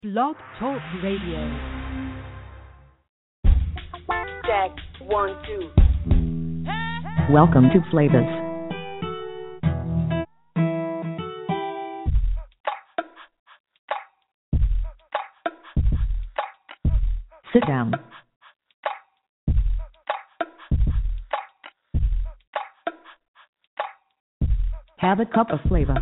Blog Talk Radio. Check 1, 2. Welcome to Flavas. Sit down. Have a cup of flavor.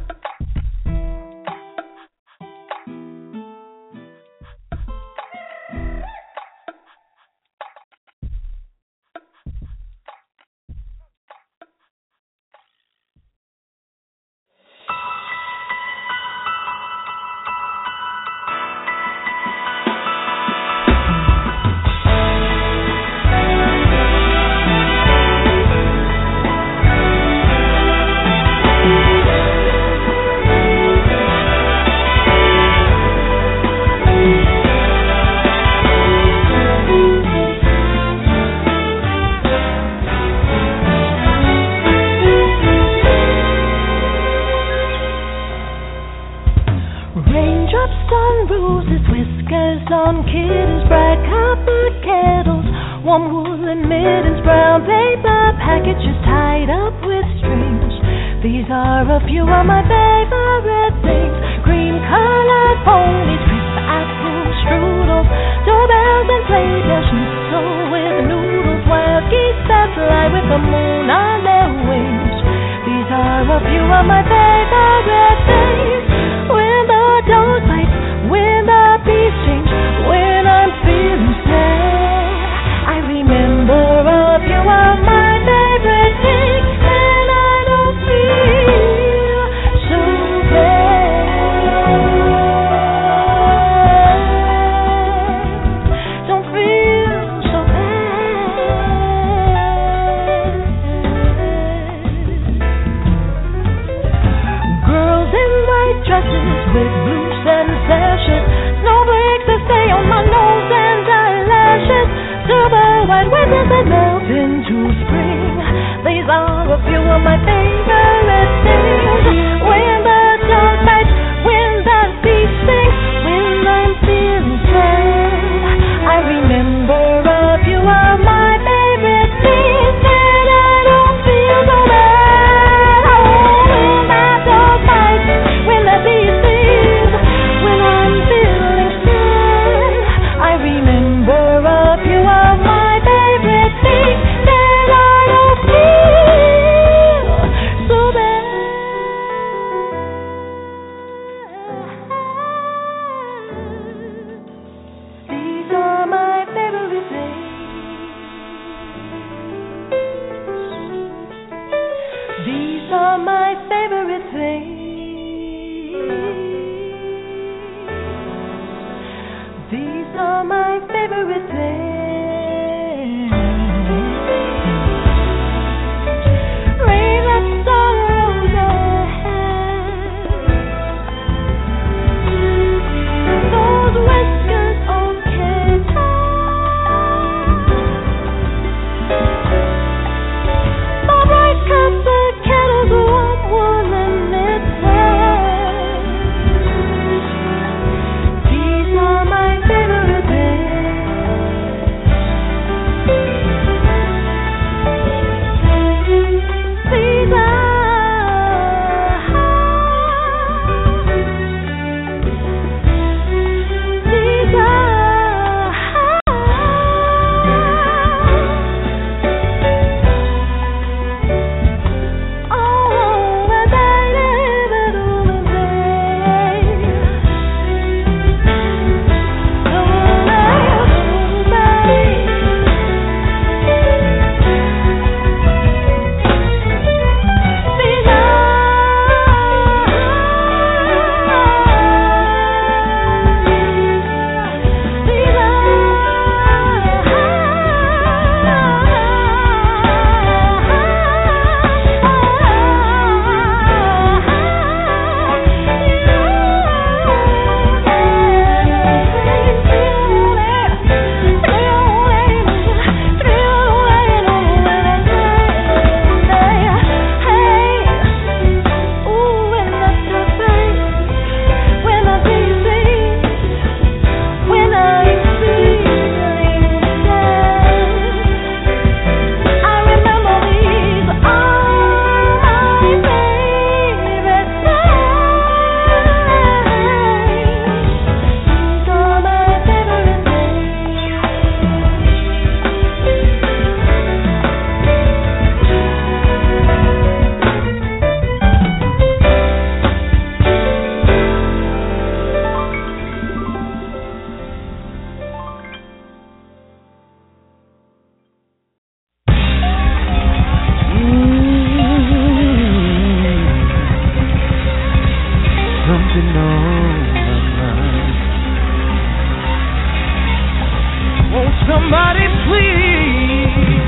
somebody please.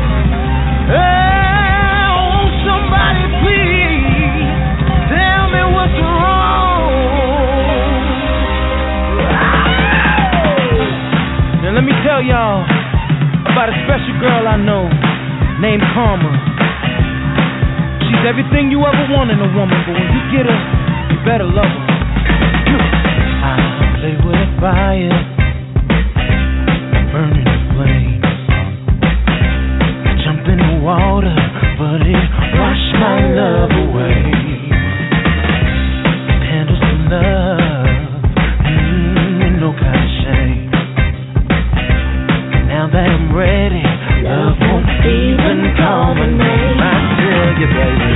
Oh, somebody please tell me what's wrong. Now let me tell y'all about a special girl I know named Karma. She's everything you ever want in a woman, but when you get her, you better love her. I play with fire, burning the flames. I jumped in the water, but it washed my love away. Handles to love, with no kind of shame. Now that I'm ready, love won't even call my name. I tell you, baby.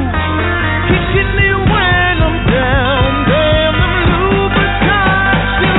When I'm down, damn, them Louboutins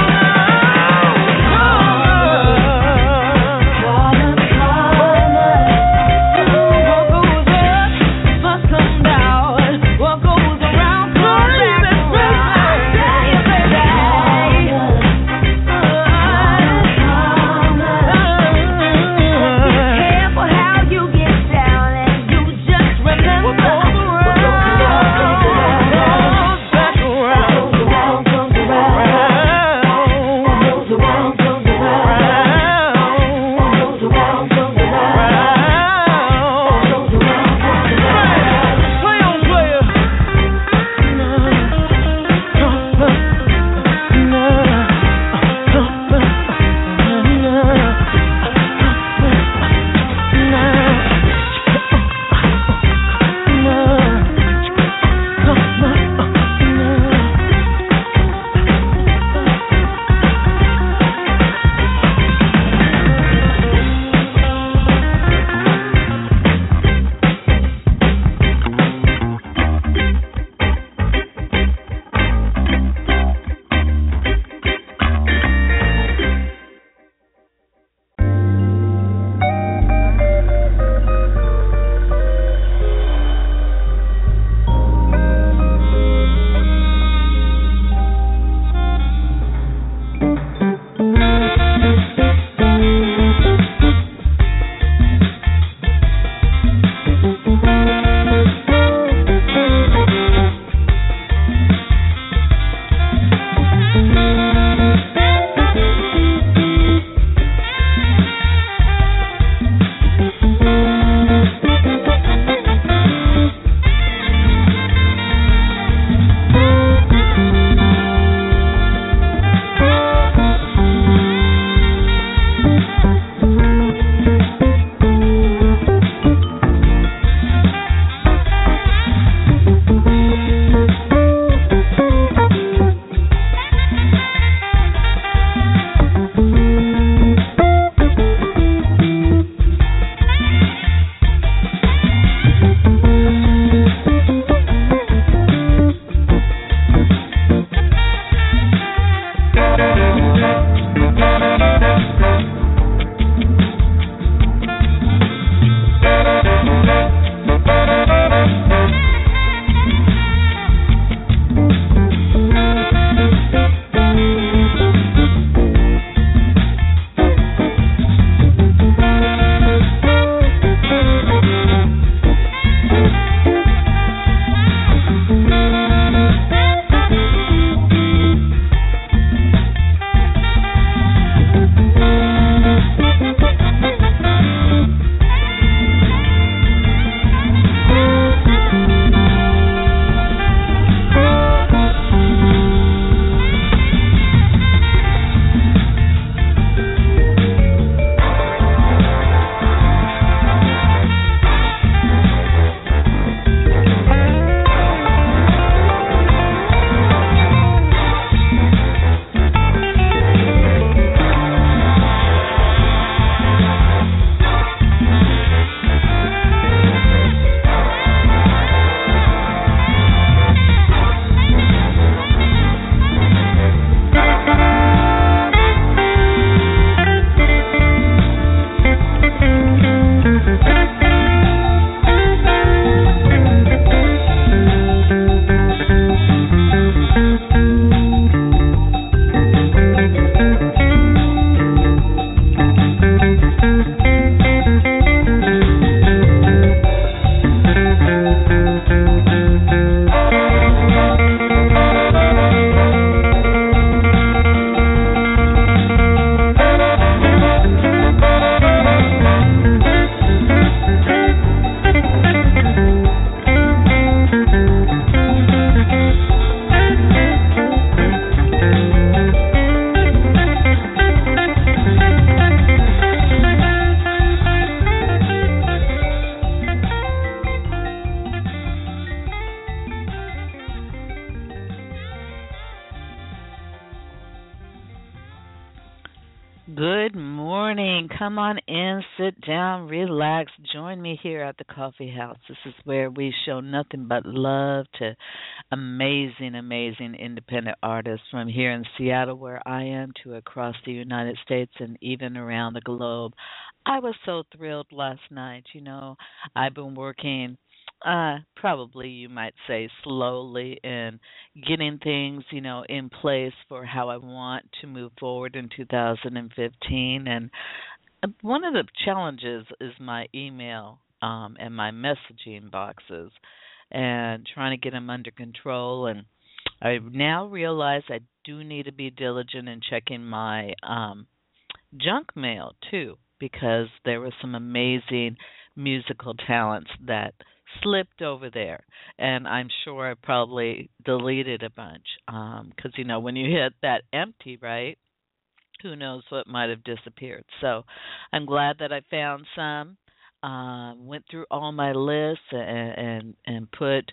Good morning. Come on in, sit down, relax. Join me here at the Coffee House. This is where we show nothing but love to amazing, amazing independent artists from here in Seattle, where I am, to across the United States and even around the globe. I was so thrilled last night. I've been working probably you might say slowly in getting things, in place for how I want to move forward in 2015. And one of the challenges is my email and my messaging boxes and trying to get them under control. And I now realize I do need to be diligent in checking my junk mail too, because there were some amazing musical talents that slipped over there, and I'm sure I probably deleted a bunch because when you hit that empty, right, who knows what might have disappeared. So I'm glad that I found some, went through all my lists and put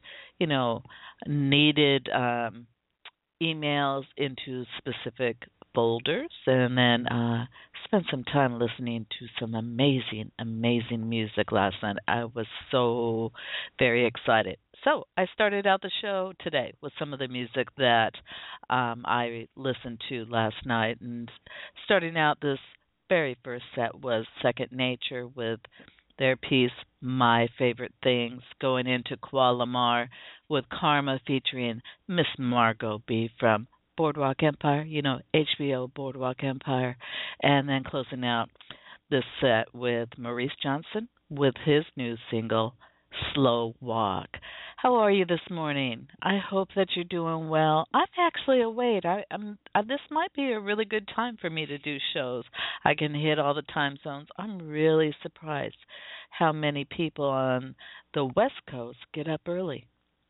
needed emails into specific folders, and then spent some time listening to some amazing, amazing music last night. I was so very excited. So I started out the show today with some of the music that I listened to last night, and starting out this very first set was Second Nature with their piece, My Favorite Things, going into Koala Mar with Karma featuring Miss Margot B. from Boardwalk Empire, HBO Boardwalk Empire, and then closing out this set with Maurice Johnson with his new single, Slow Walk. How are you this morning? I hope that you're doing well. I'm actually awake. This might be a really good time for me to do shows. I can hit all the time zones. I'm really surprised how many people on the West Coast get up early.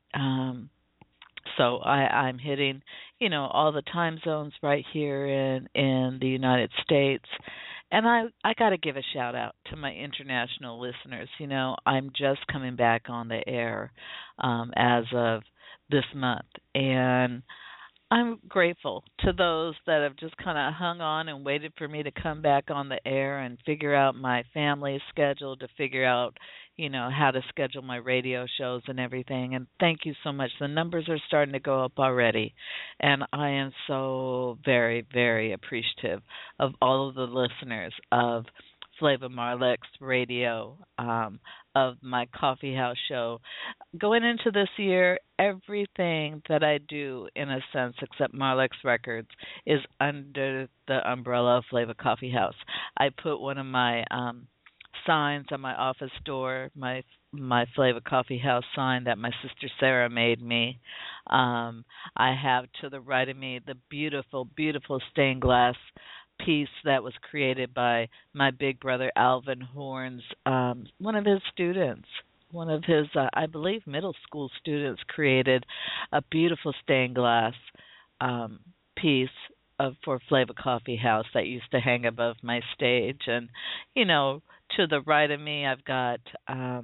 So I'm hitting, all the time zones right here in the United States. And I got to give a shout out to my international listeners. I'm just coming back on the air as of this month. And I'm grateful to those that have just kind of hung on and waited for me to come back on the air and figure out my family schedule, to figure out, how to schedule my radio shows and everything. And thank you so much. The numbers are starting to go up already. And I am so very, very appreciative of all of the listeners of Flava Marlex Radio, of my Coffee House show. Going into this year, everything that I do, in a sense, except Marlex Records, is under the umbrella of Flava Coffee House. I put one of my signs on my office door, my Flava Coffee House sign that my sister Sarah made me. I have to the right of me the beautiful, beautiful stained glass piece that was created by my big brother Alvin Horns, one of his students. One of his, I believe, middle school students created a beautiful stained glass piece for Flava Coffee House that used to hang above my stage. And, to the right of me, I've got, I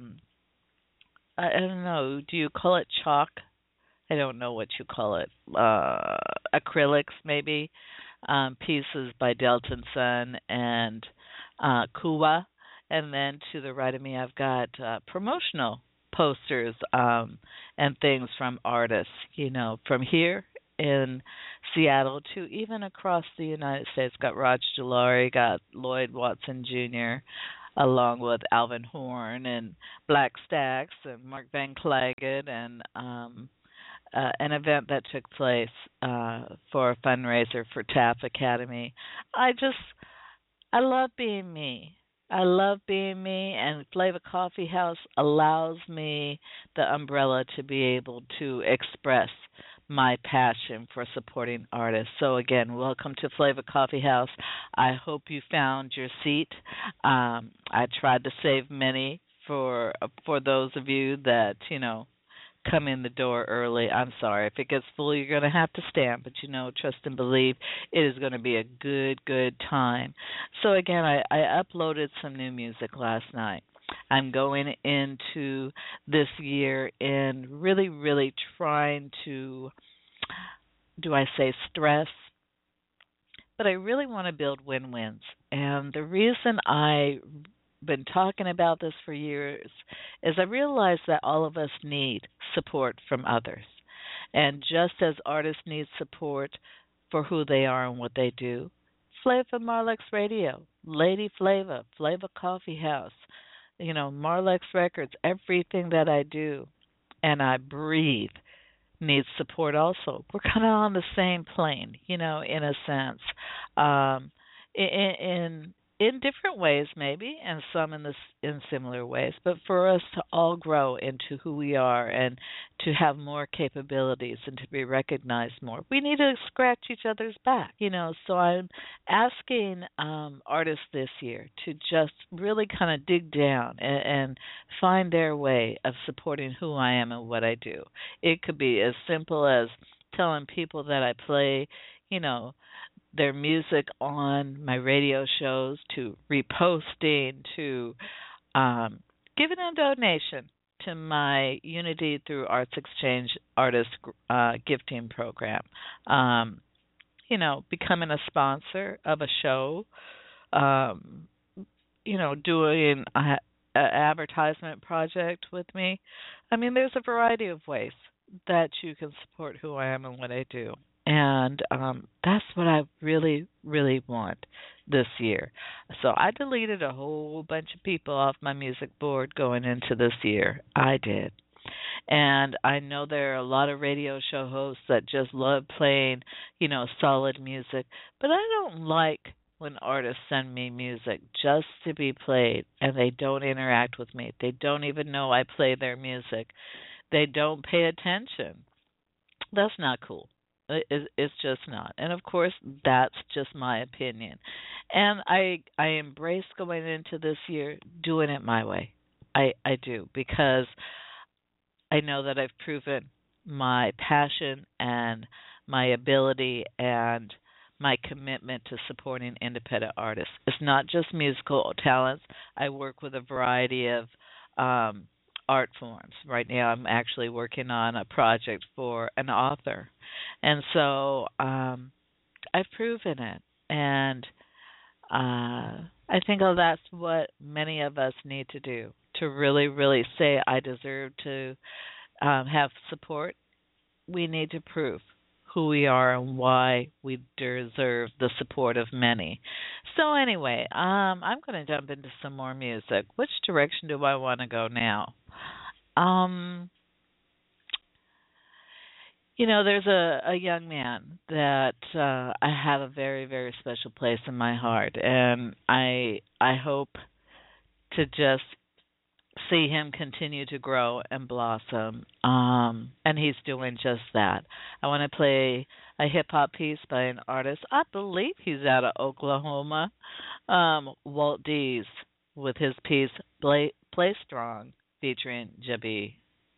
don't know, do you call it chalk? I don't know what you call it. Acrylics, maybe. Pieces by Delton Sun and Kuwa. And then to the right of me, I've got promotional posters and things from artists, from here in Seattle to even across the United States. Got Raj Jalari, got Lloyd Watson Jr., along with Alvin Horn and Black Stacks and Mark Van Klagen, and an event that took place for a fundraiser for TAF Academy. I love being me. I love being me, and Flava Coffee House allows me the umbrella to be able to express my passion for supporting artists. So again, welcome to Flava Coffee House. I hope you found your seat. I tried to save many for those of you that, come in the door early. I'm sorry. If it gets full, you're going to have to stand. But, trust and believe it is going to be a good, good time. So, again, I uploaded some new music last night. I'm going into this year and really, really trying to, do I say stress? but I really want to build win-wins. And the reason I've been talking about this for years is I realize that all of us need support from others. And just as artists need support for who they are and what they do, Flava Marlex Radio, Lady Flava, Flava Coffee House, Marlex Records, everything that I do and I breathe needs support also. We're kind of on the same plane, in a sense. In different ways maybe, and some in similar ways, but for us to all grow into who we are and to have more capabilities and to be recognized more, we need to scratch each other's back, So I'm asking artists this year to just really kind of dig down and find their way of supporting who I am and what I do. It could be as simple as telling people that I play, their music on my radio shows, to reposting, to giving a donation to my Unity Through Arts Exchange artist gifting program. Becoming a sponsor of a show, doing an advertisement project with me. I mean, there's a variety of ways that you can support who I am and what I do. And that's what I really, really want this year. So I deleted a whole bunch of people off my music board going into this year. I did. And I know there are a lot of radio show hosts that just love playing, solid music. But I don't like when artists send me music just to be played and they don't interact with me. They don't even know I play their music. They don't pay attention. That's not cool. It's just not. And, of course, that's just my opinion. And I embrace going into this year doing it my way. I do, because I know that I've proven my passion and my ability and my commitment to supporting independent artists. It's not just musical talents. I work with a variety of art forms. Right now I'm actually working on a project for an author. And so I've proven it. And I think that's what many of us need to do, to really, really say I deserve to have support. We need to prove who we are and why we deserve the support of many. So anyway, I'm going to jump into some more music. Which direction do I want to go now? There's a young man that I have a very, very special place in my heart, and I hope to just see him continue to grow and blossom, and he's doing just that. I want to play a hip-hop piece by an artist. I believe he's out of Oklahoma, Walt Dees, with his piece Play Strong, featuring Jabi.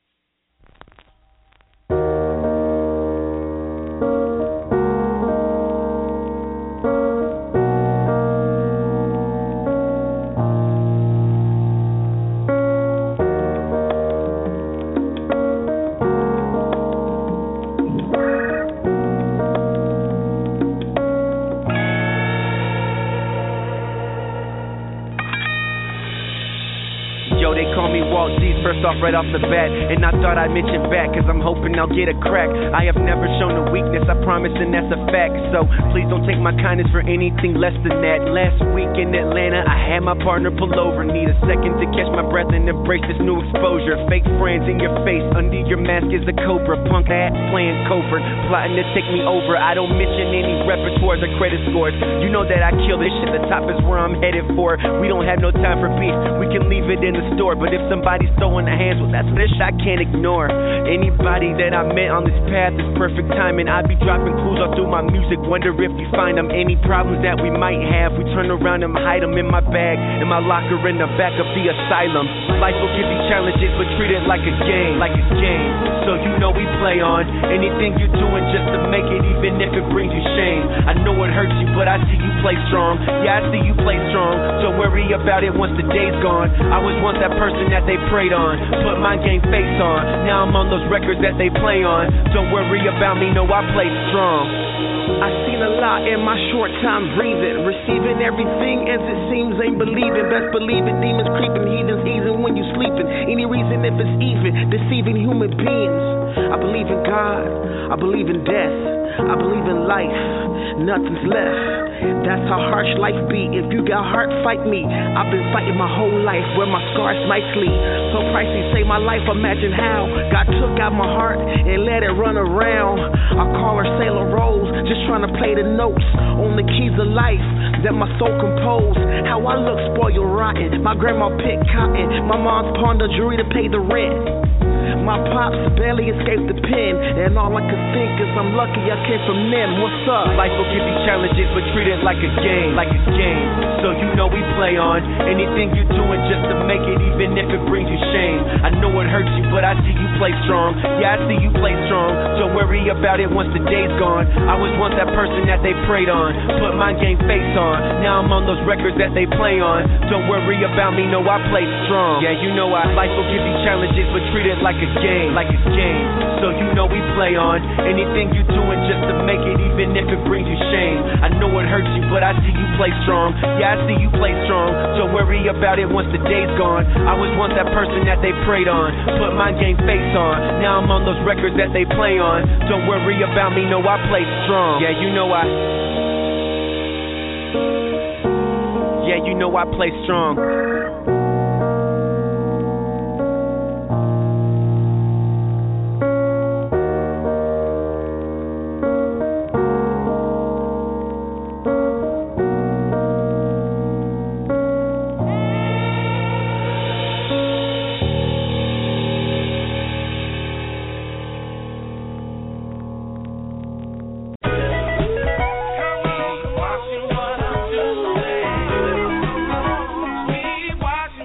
First off, right off the bat, and I thought I'd mention back, cause I'm hoping I'll get a crack. I have never shown a weakness, I promise, and that's a fact. So please don't take my kindness for anything less than that. Last week in Atlanta, I had my partner pull over. Need a second to catch my breath and embrace this new exposure. Fake friends in your face, under your mask is a cobra. Punk ass playing covert, plotting to take me over. I don't mention any repertoire or credit scores. You know that I kill this shit, the top is where I'm headed for. We don't have no time for beef, we can leave it in the store. But if somebody's throwing the hands, well, that's a dish I can't ignore. Anybody that I met on this path is perfect timing. I be dropping clues all through my music, wonder if you find them. Any problems that we might have, we turn around and hide them in my bag, in my locker, in the back of the asylum. Life will give you challenges, but treat it like a game, like it's game. So you know we play on anything you're doing just to make it, even if it brings you shame. I know it hurts you, but I see you play strong. Yeah, I see you play strong. Don't worry about it once the day's gone. I was once that person that they preyed on. Put my game face on. Now I'm on those records that they play on. Don't worry about me, no, I play strong. I seen a lot in my short time breathing, receiving everything as it seems, ain't believing. Best believe it, demons creeping, heathens easing when you sleeping. Any reason if it's even, deceiving human beings. I believe in God, I believe in death, I believe in life, nothing's left. That's how harsh life be. If you got heart, fight me. I've been fighting my whole life where my scars might sleep. So pricey, save my life, imagine how God took out my heart and let it run around. I call her Sailor Rose, just trying to play the notes on the keys of life that my soul composed. How I look spoiled rotten. My grandma picked cotton, my mom's pawned the jewelry to pay the rent. My pops barely escaped the pen, and all I could think is I'm lucky I came from them. What's up? Life will give you challenges, but treat it like a game, So you know we play on anything you're doing just to make it, even if it brings you shame. I know it hurts you, but I see you play strong. Yeah, I see you play strong. Don't worry about it once the day's gone. I was once that person that they preyed on. Put my game face on. Now I'm on those records that they play on. Don't worry about me, no, I play strong. Yeah, you know life will give you challenges, but treat it like a game, So you know we play on anything you're doing just to make it, even if it brings you shame. I know it hurts you, but I see you play strong. Yeah, I see you play strong. Don't worry about it once the day's gone. I was once that person that they preyed on. Put my game face on. Now I'm on those records that they play on. Don't worry about me, no, I play strong. Yeah, you know I play strong. Watching what I'm doing.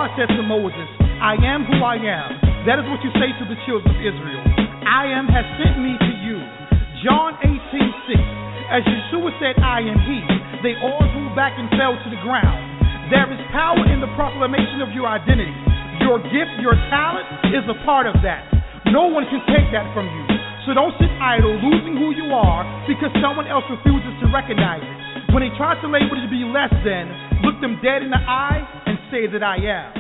God said to Moses, I am who I am. That is what you say to the children of Israel. I am has sent me to you. John 18:6. As Yeshua said, I am he, they all drew back and fell to the ground. There is power in the proclamation of your identity. Your gift, your talent is a part of that. No one can take that from you. So don't sit idle, losing who you are because someone else refuses to recognize it. When they try to label you to be less than, look them dead in the eye and say that I am.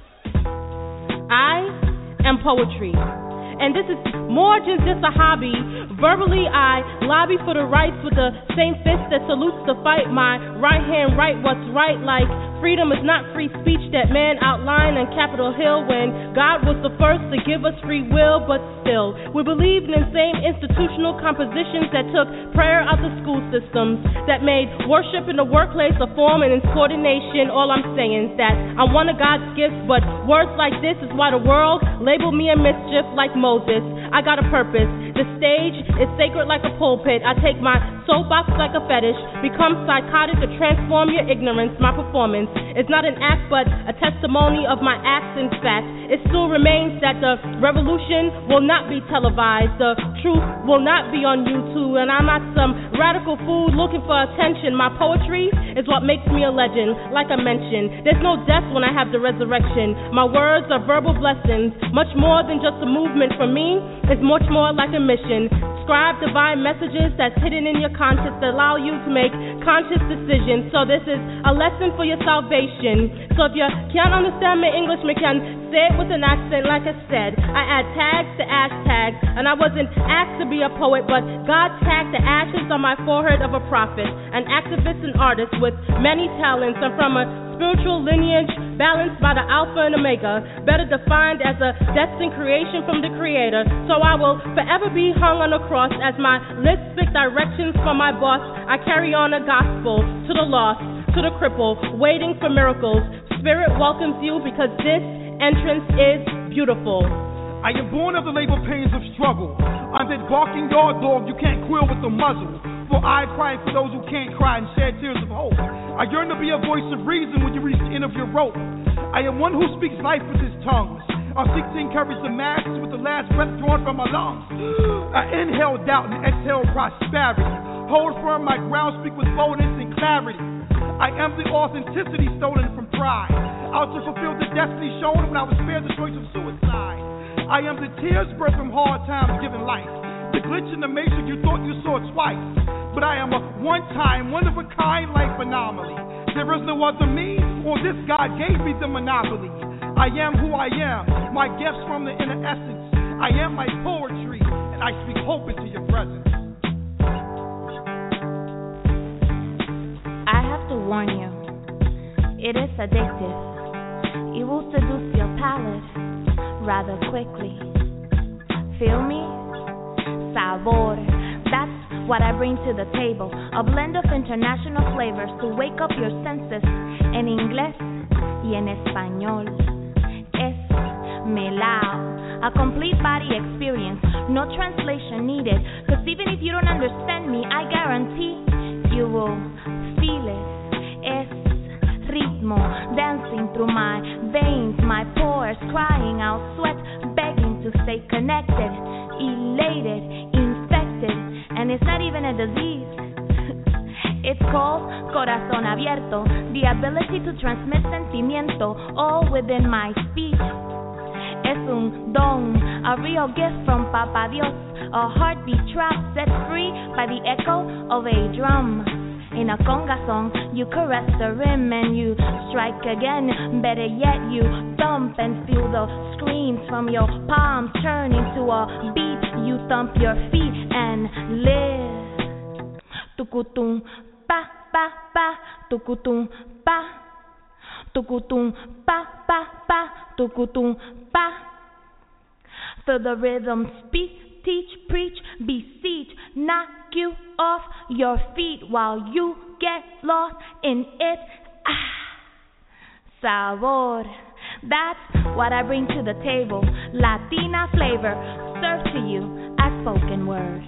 I am poetry. And this is more than just a hobby. Verbally, I lobby for the rights with the same fist that salutes the fight. My right hand write what's right, like freedom is not free speech that man outlined on Capitol Hill when God was the first to give us free will, but still, we believed in the same institutional compositions that took prayer out the school systems, that made worship in the workplace a form and insubordination. All I'm saying is that I'm one of God's gifts, but words like this is why the world labeled me a mischief like Moses. I got a purpose. The stage is sacred like a pulpit. I take my soapbox like a fetish, become psychotic to transform your ignorance. My performance is not an act but a testimony of my acts. In fact, it still remains that the revolution will not be televised. The truth will not be on YouTube, and I'm not some radical fool looking for attention. My poetry is what makes me a legend. Like I mentioned, there's no death when I have the resurrection. My words are verbal blessings, much more than just a movement. For me, it's much more like a mission. Scribe divine messages that's hidden in your conscience that allow you to make conscious decisions. So this is a lesson for your salvation. So if you can't understand my English, me can say it with an accent. Like I said, I add tags to hashtags, and I wasn't asked to be a poet, but God tagged the ashes on my forehead of a prophet, an activist and artist with many talents. I'm from a spiritual lineage balanced by the Alpha and Omega, better defined as a destined creation from the Creator. So I will forever be hung on the cross as my lips speak directions from my boss. I carry on a gospel to the lost, to the crippled, waiting for miracles. Spirit welcomes you because this entrance is beautiful. I am born of the labor pains of struggle. I'm that barking yard dog you can't quill with the muzzle. For I cry for those who can't cry and shed tears of hope. I yearn to be a voice of reason when you reach the end of your rope. I am one who speaks life with his tongues. I seek to encourage the masses with the last breath drawn from my lungs. I inhale doubt and exhale prosperity. Hold firm my ground, speak with boldness and clarity. I am the authenticity stolen from pride. Out to fulfill the destiny shown when I was spared the choice of suicide. I am the tears birthed from hard times given life. The glitch in the matrix you thought you saw twice. But I am a one-time, one-of-a-kind life anomaly. There is no other me, or this God gave me the monopoly. I am who I am, my gifts from the inner essence. I am my poetry, and I speak hope into your presence. I have to warn you, it is addictive. It will seduce your palate rather quickly. Feel me? Sabor. That's what I bring to the table. A blend of international flavors to wake up your senses. En inglés y en español. Es melao. A complete body experience. No translation needed. Cause even if you don't understand me, I guarantee you will feel it. Es ritmo. Dancing through my veins. My pores crying out sweat. Begging to stay connected. Elated. And it's not even a disease. It's called corazón abierto, the ability to transmit sentimiento, all within my speech. Es un don, a real gift from Papa Dios, a heartbeat trap set free by the echo of a drum. In a conga song, you caress the rim and you strike again. Better yet, you thump and feel the screams from your palms turn into a beat. You thump your feet and live. Tukutum pa pa pa, tukutum pa, tukutum pa pa pa, tukutum pa. Feel the rhythm, speak, teach, preach, beseech, knock you off your feet while you get lost in it. Sabor. That's what I bring to the table. Latina flavor served to you as spoken word.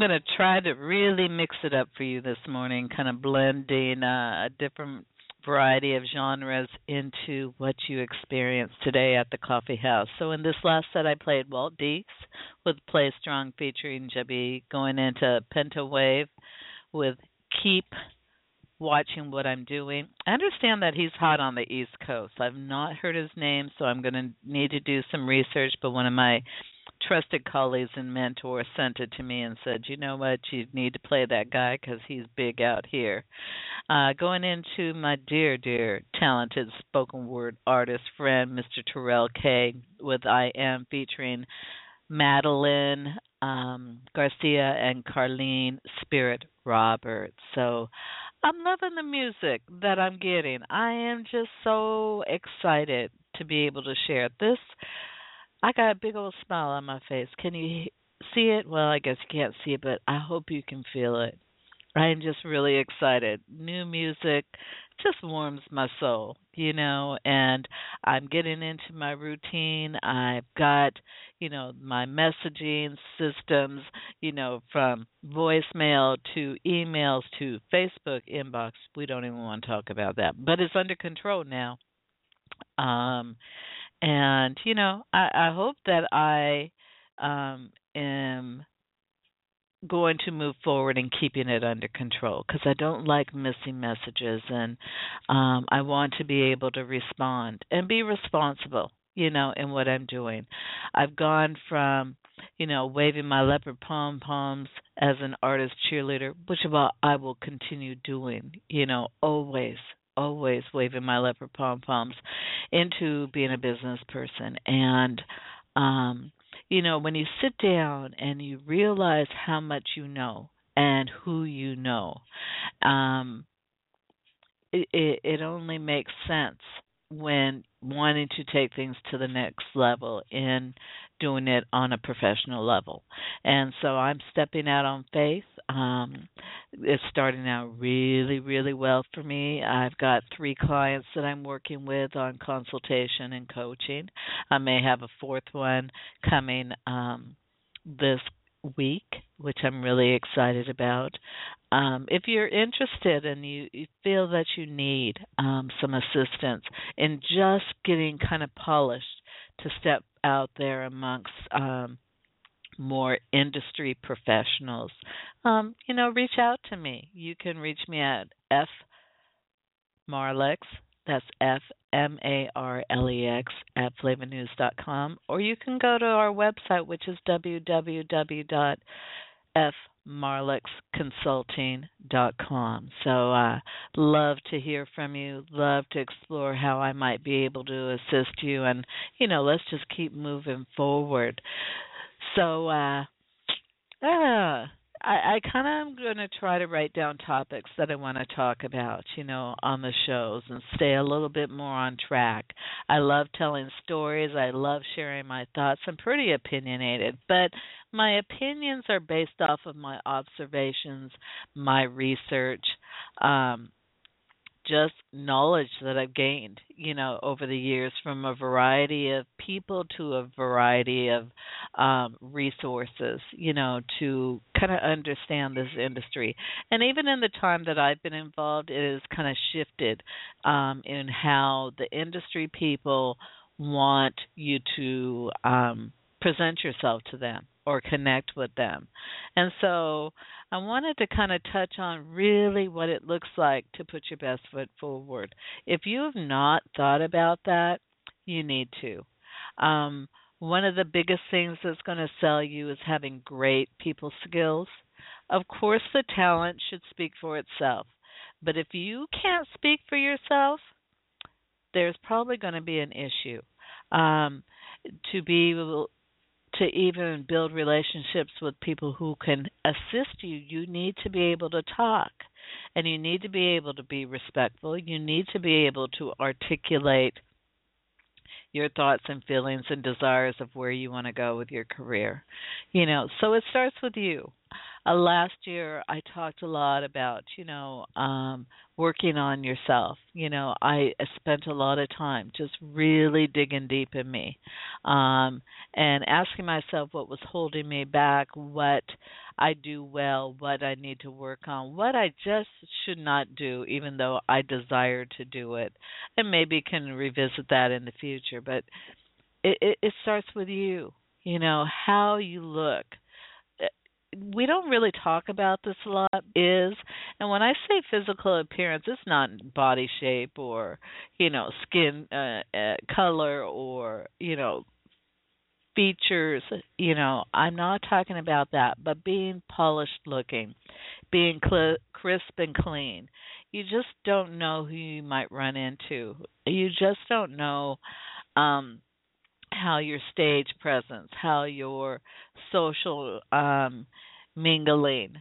going to try to really mix it up for you this morning, kind of blending a different variety of genres into what you experienced today at the coffee house. So in this last set, I played Walt Deeks with Play Strong featuring Jabi, going into Penta Wave with Keep Watching What I'm Doing. I understand that he's hot on the East Coast. I've not heard his name, so I'm going to need to do some research, but one of my trusted colleagues and mentors sent it to me and said, you know what, you need to play that guy because he's big out here. Going into my dear, dear, talented spoken word artist friend, Mr. Terrell K, with I Am, featuring Madeline Garcia and Carlene Spirit Roberts. So I'm loving the music that I'm getting. I am just so excited to be able to share this. I got a big old smile on my face. Can you see it? Well, I guess you can't see it, but I hope you can feel it. I'm just really excited. New music just warms my soul, you know, and I'm getting into my routine. I've got, you know, my messaging systems, you know, from voicemail to emails to Facebook inbox. We don't even want to talk about that, but it's under control now. And, you know, I hope that I am going to move forward and keeping it under control, because I don't like missing messages, and I want to be able to respond and be responsible, you know, in what I'm doing. I've gone from, you know, waving my leopard pom-poms as an artist cheerleader, which I will continue doing, you know, always waving my leopard pom-poms, into being a business person. And you know, when you sit down and you realize how much you know and who you know, it only makes sense when wanting to take things to the next level in doing it on a professional level. And so I'm stepping out on faith. It's starting out really, really well for me. I've got 3 clients that I'm working with on consultation and coaching. I may have a 4th one coming this week, which I'm really excited about. If you're interested and you feel that you need some assistance in just getting kind of polished to step out there amongst more industry professionals, you know, reach out to me. You can reach me at F Marlex, that's FMARLEX at flavanews.com, or you can go to our website, which is www.fmarlexconsulting.com. So love to hear from you, love to explore how I might be able to assist you, and, you know, let's just keep moving forward. So I kind of am going to try to write down topics that I want to talk about, you know, on the shows, and stay a little bit more on track. I love telling stories. I love sharing my thoughts. I'm pretty opinionated, but my opinions are based off of my observations, my research, just knowledge that I've gained, you know, over the years from a variety of people to a variety of resources, you know, to kind of understand this industry. And even in the time that I've been involved, it has kind of shifted in how the industry people want you to present yourself to them or connect with them. And so I wanted to kind of touch on really what it looks like to put your best foot forward. If you have not thought about that, you need to. One of the biggest things that's going to sell you is having great people skills. Of course, the talent should speak for itself. But if you can't speak for yourself, there's probably going to be an issue. To be able to even build relationships with people who can assist you, you need to be able to talk, and you need to be able to be respectful. You need to be able to articulate your thoughts and feelings and desires of where you want to go with your career. You know, so it starts with you. Last year, I talked a lot about, you know, working on yourself. You know, I spent a lot of time just really digging deep in me and asking myself what was holding me back, what I do well, what I need to work on, what I just should not do, even though I desire to do it, and maybe can revisit that in the future. But it starts with you, how you look. We don't really talk about this a lot, and when I say physical appearance, it's not body shape or, skin color or, features, I'm not talking about that, but being polished looking, being crisp and clean. You just don't know who you might run into. You just don't know how your stage presence, how your social mingling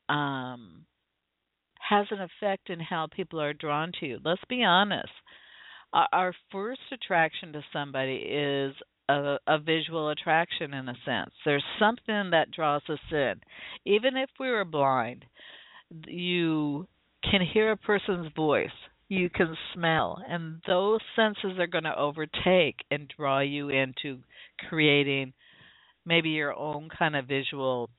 has an effect in how people are drawn to you. Let's be honest. Our first attraction to somebody is a visual attraction in a sense. There's something that draws us in. Even if we were blind, you can hear a person's voice. You can smell, and those senses are going to overtake and draw you into creating maybe your own kind of visual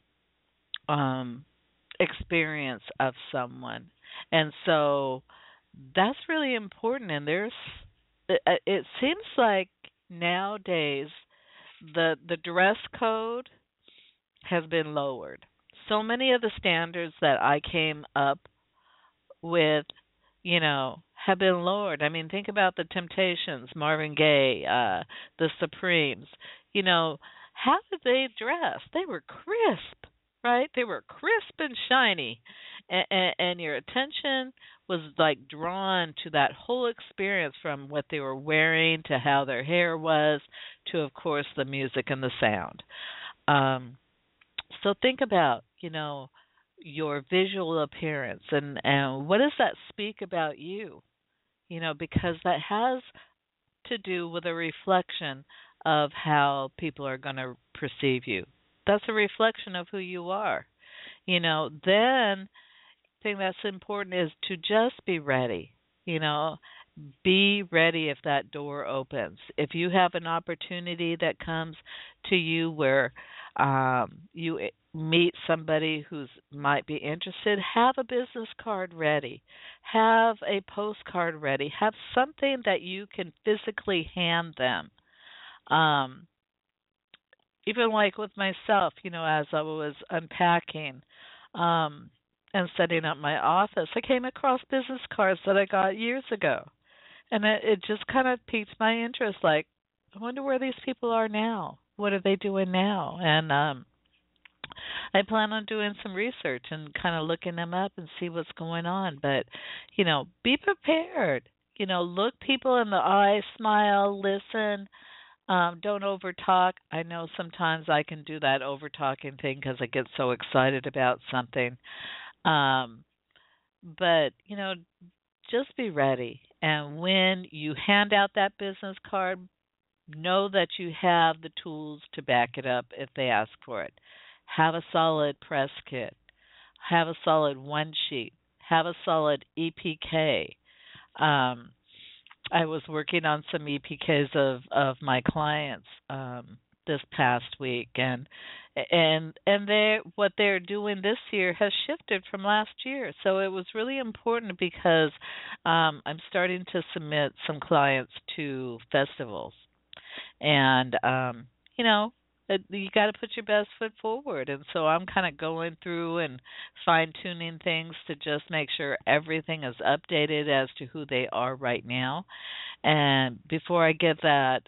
experience of someone. And so that's really important. And it seems like nowadays the dress code has been lowered. So many of the standards that I came up with, have been lowered. I mean, think about the Temptations, Marvin Gaye, the Supremes. How did they dress? They were crisp, right? They were crisp and shiny, and your attention was like drawn to that whole experience, from what they were wearing to how their hair was to, of course, the music and the sound. So think about, your visual appearance and what does that speak about you? Because that has to do with a reflection of how people are going to perceive you. That's a reflection of who you are. Then the thing that's important is to just be ready. Be ready if that door opens. If you have an opportunity that comes to you where you meet somebody who might be interested, have a business card ready. Have a postcard ready. Have something that you can physically hand them. Even like with myself, as I was unpacking and setting up my office, I came across business cards that I got years ago. And it just kind of piqued my interest. Like, I wonder where these people are now. What are they doing now? And I plan on doing some research and kind of looking them up and see what's going on. But, be prepared. Look people in the eye, smile, listen. Don't overtalk. I know sometimes I can do that overtalking thing because I get so excited about something. But, just be ready. And when you hand out that business card, know that you have the tools to back it up if they ask for it. Have a solid press kit. Have a solid one sheet. Have a solid EPK. I was working on some EPKs of my clients this past week, and what they're doing this year has shifted from last year. So it was really important because I'm starting to submit some clients to festivals, and you got to put your best foot forward. And so I'm kind of going through and fine-tuning things to just make sure everything is updated as to who they are right now. And before I get that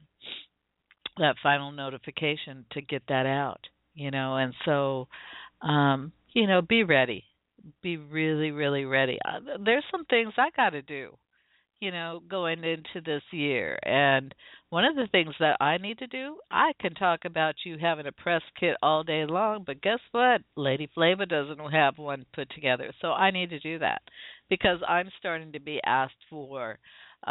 final notification to get that out, and so, be ready. Be really, really ready. There's some things I got to do, going into this year. And one of the things that I need to do, I can talk about you having a press kit all day long, but guess what? Lady Flava doesn't have one put together. So I need to do that because I'm starting to be asked for,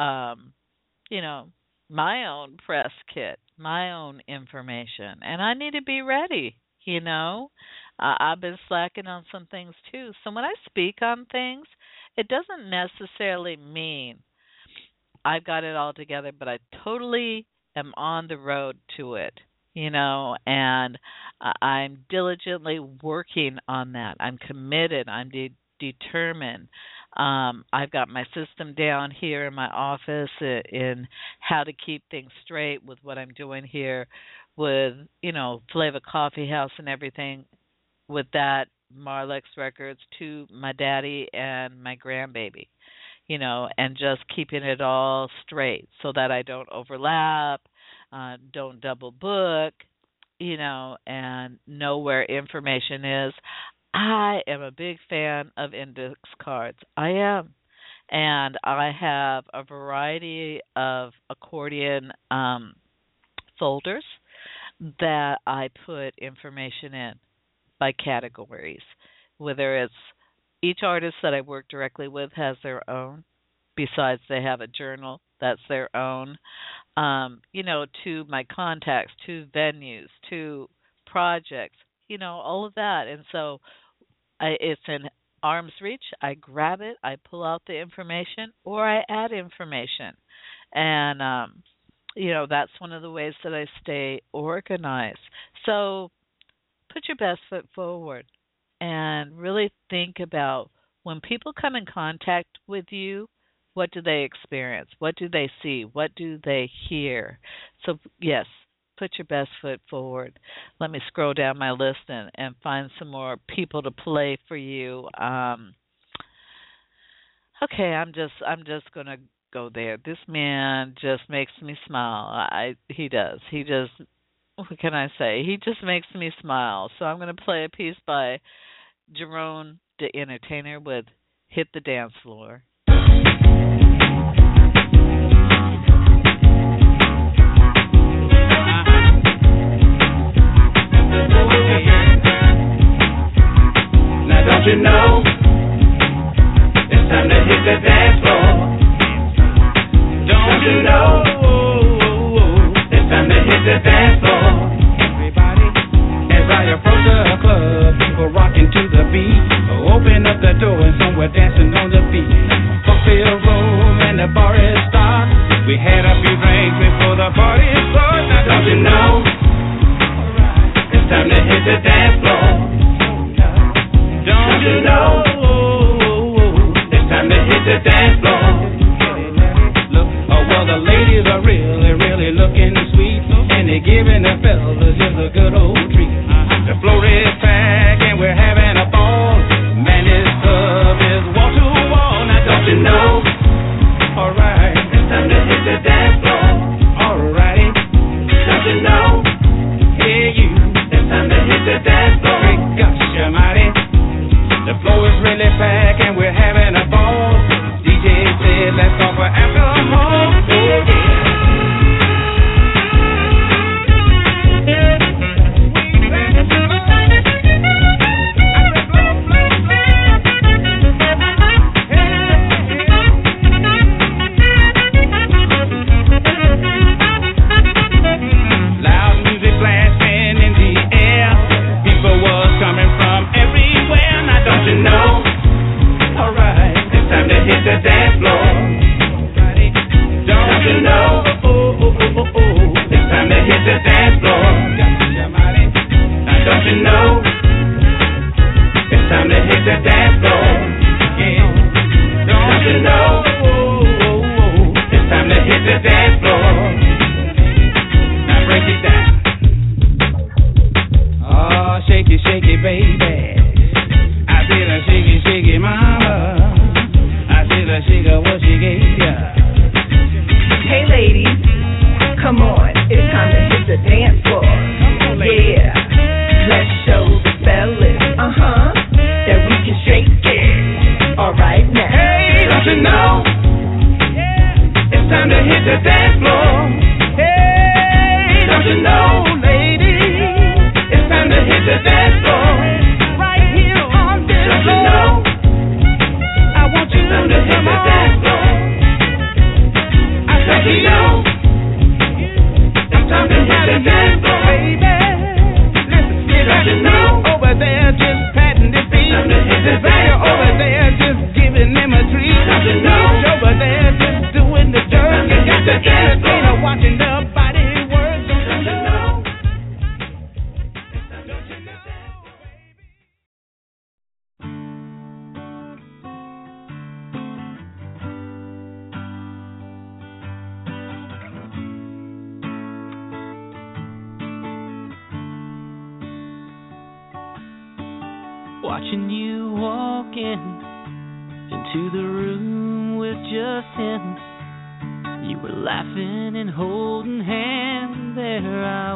my own press kit, my own information, and I need to be ready. I've been slacking on some things too. So when I speak on things, it doesn't necessarily mean I've got it all together, but I totally am on the road to it. and I'm diligently working on that. I'm committed. I'm determined. I've got my system down here in my office in how to keep things straight with what I'm doing here with, Flavor Coffee House and everything, with that, Marlex Records, to my daddy and my grandbaby, and just keeping it all straight so that I don't overlap, don't double book, and know where information is. I am a big fan of index cards. I am. And I have a variety of accordion folders that I put information in by categories, whether it's each artist that I work directly with has their own, besides they have a journal that's their own, to my contacts, to venues, to projects, all of that. And so it's in arm's reach. I grab it, I pull out the information, or I add information. And, that's one of the ways that I stay organized. So put your best foot forward and really think about when people come in contact with you, what do they experience? What do they see? What do they hear? So, yes, put your best foot forward. Let me scroll down my list and find some more people to play for you. Okay, I'm just going to go there. This man just makes me smile. He does. He just, what can I say? He just makes me smile. So I'm going to play a piece by Jerome the Entertainer with Hit the Dance Floor. Now don't you know it's time to hit the dance floor? Don't you know it's time to hit the dance floor? Everybody, as I approach the club, people rocking to the beat. Open up the door and somewhere dancing on the beat. Fulfill room and the bar is stopped. We had a few drinks before the party starts. Now don't you know it's time to hit the dance floor? Don't you know it's time to hit the dance floor? Look, well the ladies are really, really looking sweet, and they're giving the fellas just a good old treat. The floor is packed and we're having a ball. Man, this club is wall to wall. Now don't you know? Alright, it's time to hit the dance floor. Alrighty, don't you know? Yeah, you, it's time to hit the dance floor. Hey, gosh almighty, the floor is really packed and we're having a ball. DJ said let's go for alcohol. Oh yeah. That we can shake it. All right now. Hey, don't you know? watching you walk into the room with just him. You were laughing and holding hands, there I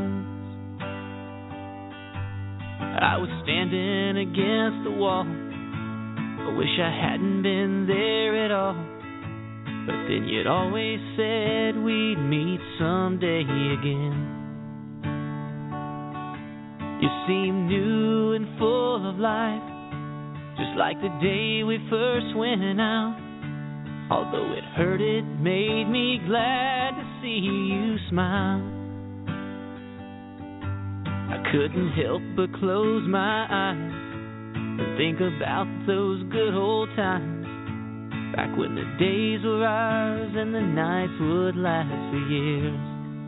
was standing against the wall. I wish I hadn't been there at all. But then you'd always said we'd meet someday again. You seemed new and full of life, just like the day we first went out. Although it hurt, it made me glad to see you smile. I couldn't help but close my eyes and think about those good old times, back when the days were ours and the nights would last for years.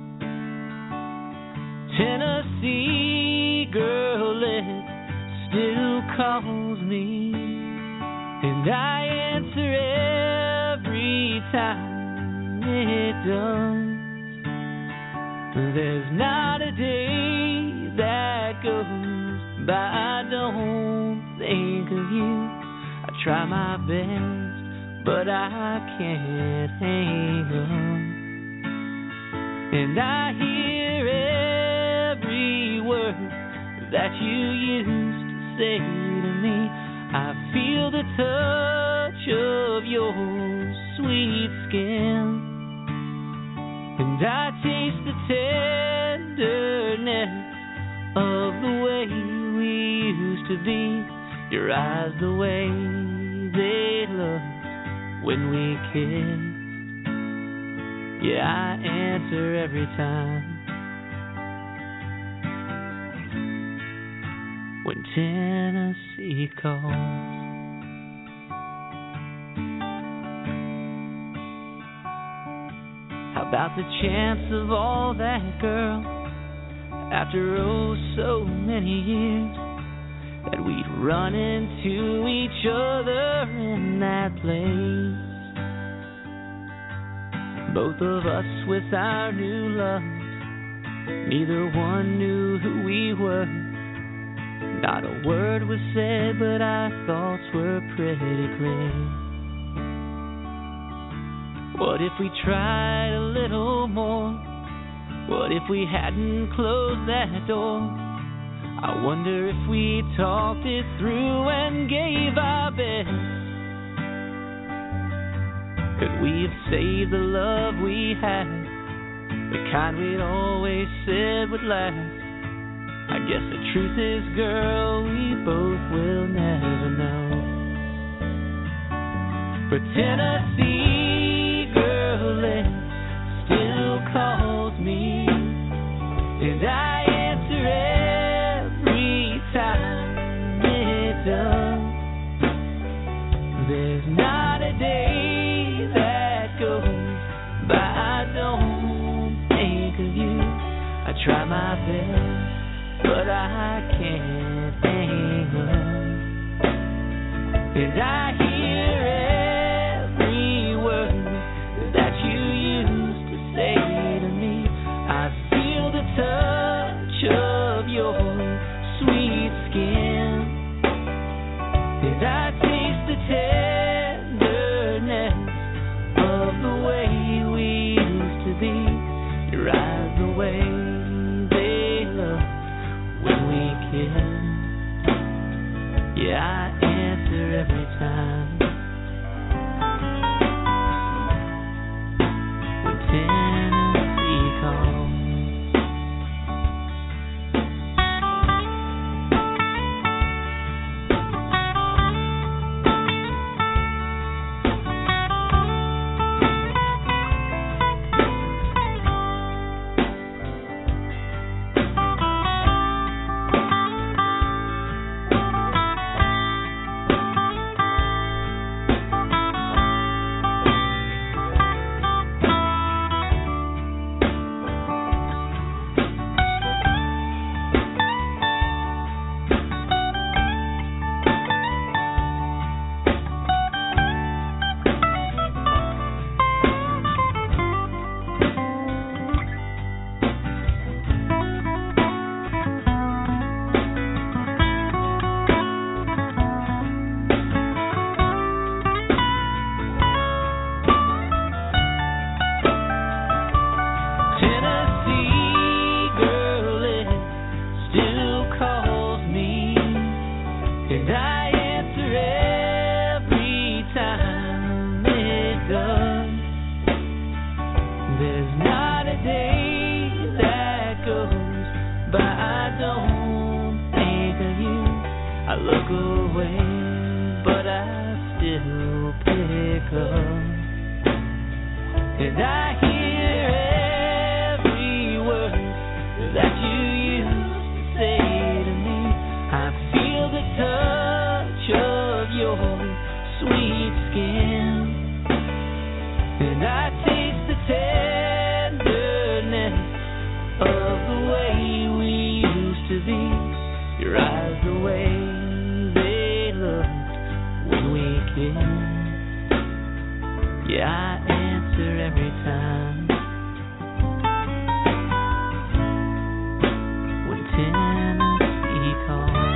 Tennessee girl, it still calls me, and I answer every time it does. There's not a day that goes by I don't think of you. I try my best, but I can't hang on. And I hear every word that you used to say to me. I feel the touch of your sweet skin, and I taste the tenderness of the way we used to be. Your eyes, the way they look when we kiss. Yeah, I answer every time when Tennessee calls. How about the chance of all that, girl? After oh so many years, that we'd run into each other in that place. Both of us with our new love, neither one knew who we were. Not a word was said, but our thoughts were pretty clear. What if we tried a little more? What if we hadn't closed that door? I wonder if we talked it through and gave our best. Could we have saved the love we had, the kind we'd always said would last? I guess the truth is, girl, we both will never know. But Tennessee girl, it still calls me, and I answer every time it does. There's not a day that goes by I don't think of you. I try my best, but I can't hang on. And I hear every word that you used to say to me. I feel the touch of your sweet skin, and I taste the tenderness of the way we used to be. Your eyes, the way they look and I hear every word that you used to say to me. I feel the touch of your sweet skin, and I taste the tenderness of the way we used to be. Your eyes, the way they looked when we kissed. Yeah, I answer every time when Tennessee calls.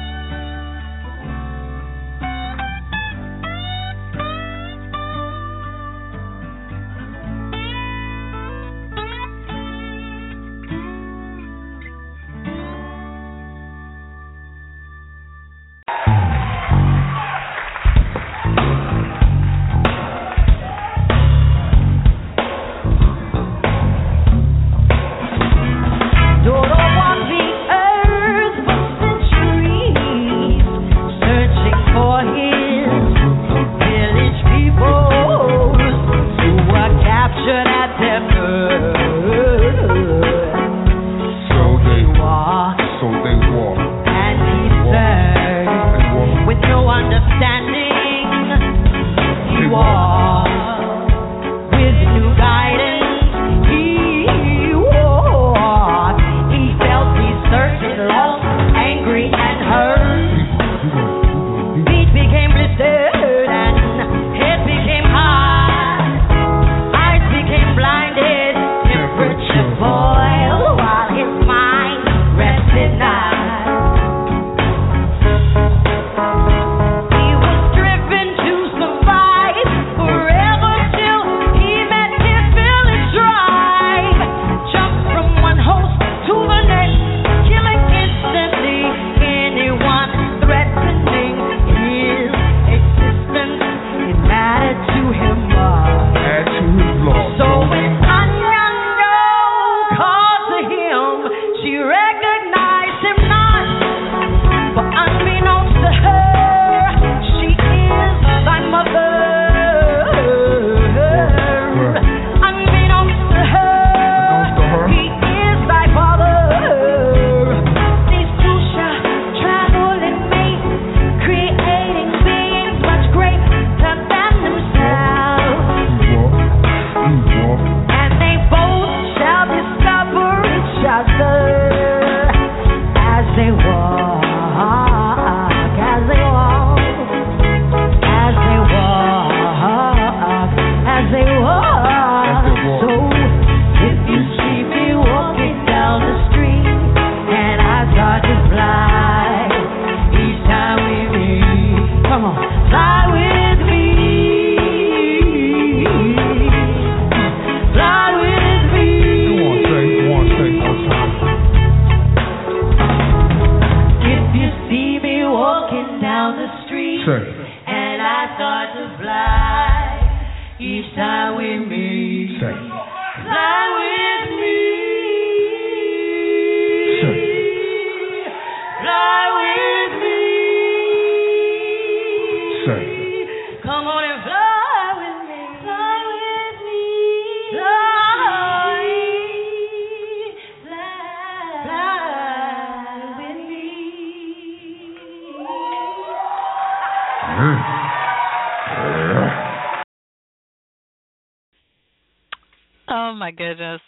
Oh my goodness.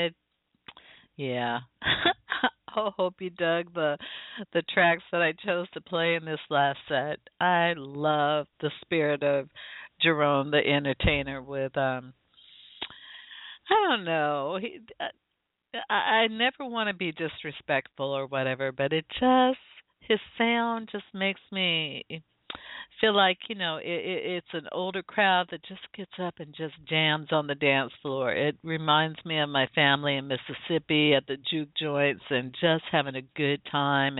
I hope you dug the tracks that I chose to play in this last set. I love the spirit of Jerome the Entertainer with I don't know. I never want to be disrespectful or whatever, but his sound just makes me feel like, it's an older crowd that just gets up and just jams on the dance floor. It reminds me of my family in Mississippi at the juke joints and just having a good time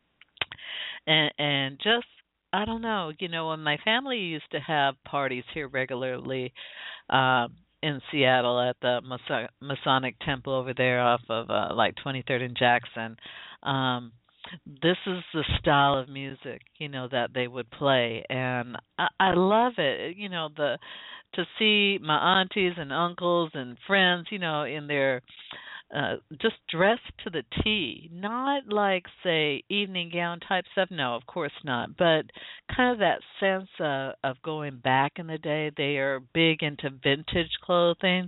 and just, I don't know, when my family used to have parties here regularly in Seattle at the Masonic Temple over there off of like 23rd and Jackson. this is the style of music, that they would play, and I love it. The to see my aunties and uncles and friends, in their just dressed to the T, not like say evening gown type stuff. No, of course not. But kind of that sense of going back in the day. They are big into vintage clothing.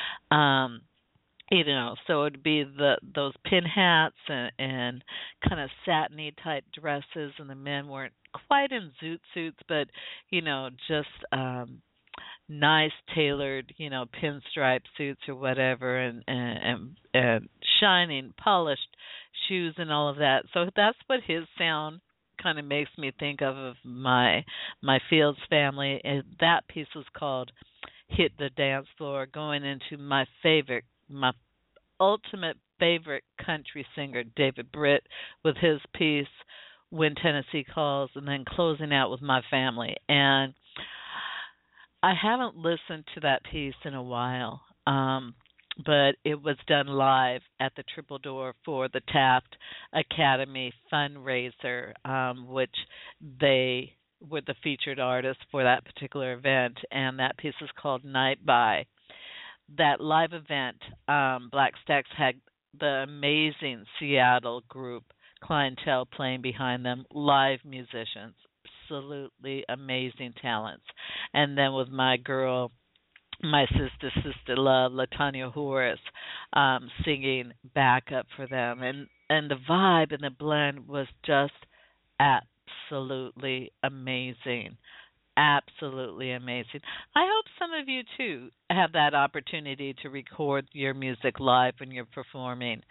So it'd be those pin hats and kind of satiny type dresses, and the men weren't quite in zoot suits, but just nice tailored, pinstripe suits or whatever, and shining polished shoes and all of that. So that's what his sound kind of makes me think of my Fields family. And that piece was called "Hit the Dance Floor," going into my ultimate favorite country singer, David Britt, with his piece "When Tennessee Calls," and then closing out with my family. And I haven't listened to that piece in a while, but it was done live at the Triple Door for the Taft Academy fundraiser, which they were the featured artists for that particular event, and that piece is called "Night By." That live event, Black Stacks had the amazing Seattle group Clientele playing behind them, live musicians, absolutely amazing talents. And then with my girl, my sister love, LaTanya Horace, singing backup for them. And the vibe and the blend was just absolutely amazing. Absolutely amazing. I hope some of you, too, have that opportunity to record your music live when you're performing.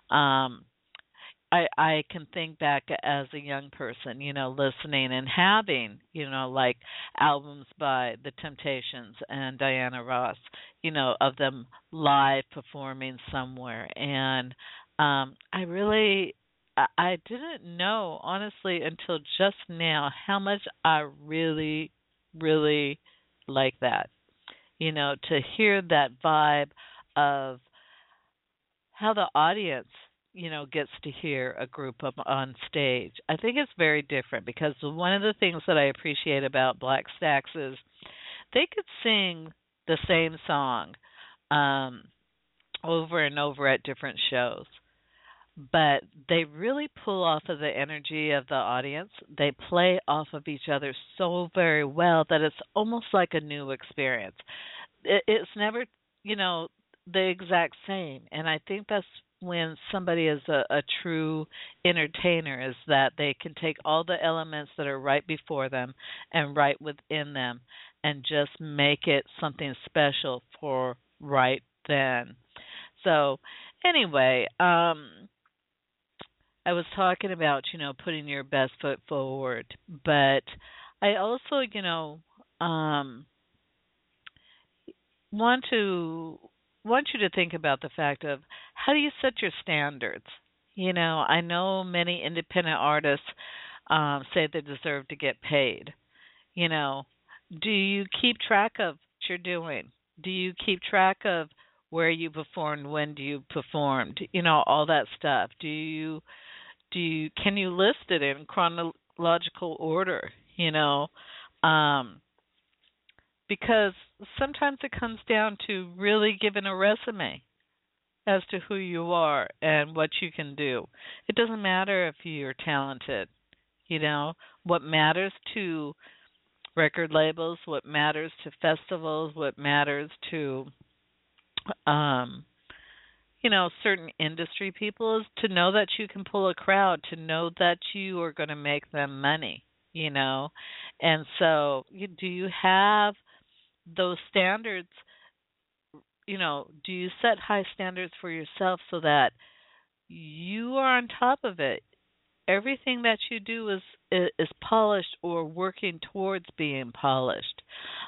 I can think back as a young person, listening and having, like albums by The Temptations and Diana Ross, of them live performing somewhere. And I didn't know, honestly, until just now how much I really, really like that. To hear that vibe of how the audience, gets to hear a group on stage. I think it's very different because one of the things that I appreciate about Black Stacks is they could sing the same song over and over at different shows. But they really pull off of the energy of the audience. They play off of each other so very well that it's almost like a new experience. It's never, the exact same. And I think that's when somebody is a true entertainer, is that they can take all the elements that are right before them and right within them and just make it something special for right then. So anyway, I was talking about, putting your best foot forward, but I also, want you to think about the fact of how do you set your standards? I know many independent artists say they deserve to get paid. Do you keep track of what you're doing? Do you keep track of where you performed, when do you performed? All that stuff. Can you list it in chronological order? Because sometimes it comes down to really giving a resume as to who you are and what you can do. It doesn't matter if you're talented. What matters to record labels, what matters to festivals, what matters to certain industry people is to know that you can pull a crowd, to know that you are going to make them money, And so do you have those standards? Do you set high standards for yourself so that you are on top of it? Everything that you do is polished or working towards being polished.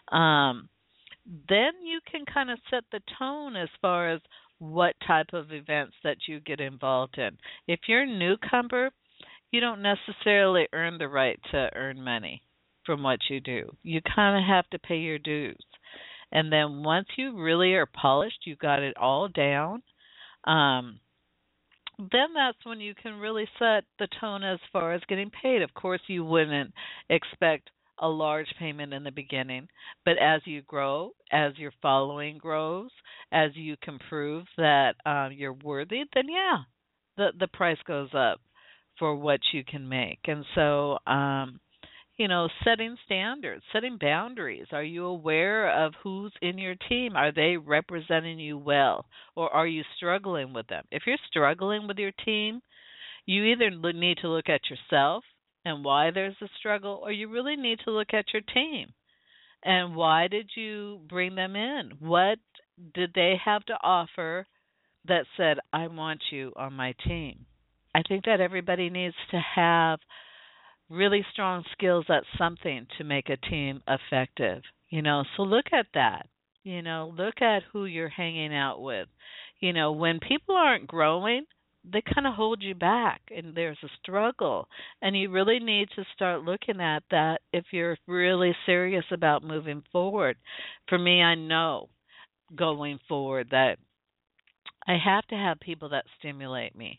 Then you can kind of set the tone as far as what type of events that you get involved in. If you're a newcomer, you don't necessarily earn the right to earn money from what you do. You kind of have to pay your dues. And then once you really are polished, you got it all down, then that's when you can really set the tone as far as getting paid. Of course, you wouldn't expect a large payment in the beginning, but as you grow, as your following grows, as you can prove that you're worthy, then yeah, the price goes up for what you can make. And so, setting standards, setting boundaries. Are you aware of who's in your team? Are they representing you well, or are you struggling with them? If you're struggling with your team, you either need to look at yourself and why there's a struggle, or you really need to look at your team and why did you bring them in? What did they have to offer that said, I want you on my team? I think that everybody needs to have really strong skills at something to make a team effective. So look at that. Look at who you're hanging out with. When people aren't growing, they kind of hold you back and there's a struggle. And you really need to start looking at that if you're really serious about moving forward. For me, I know going forward that I have to have people that stimulate me.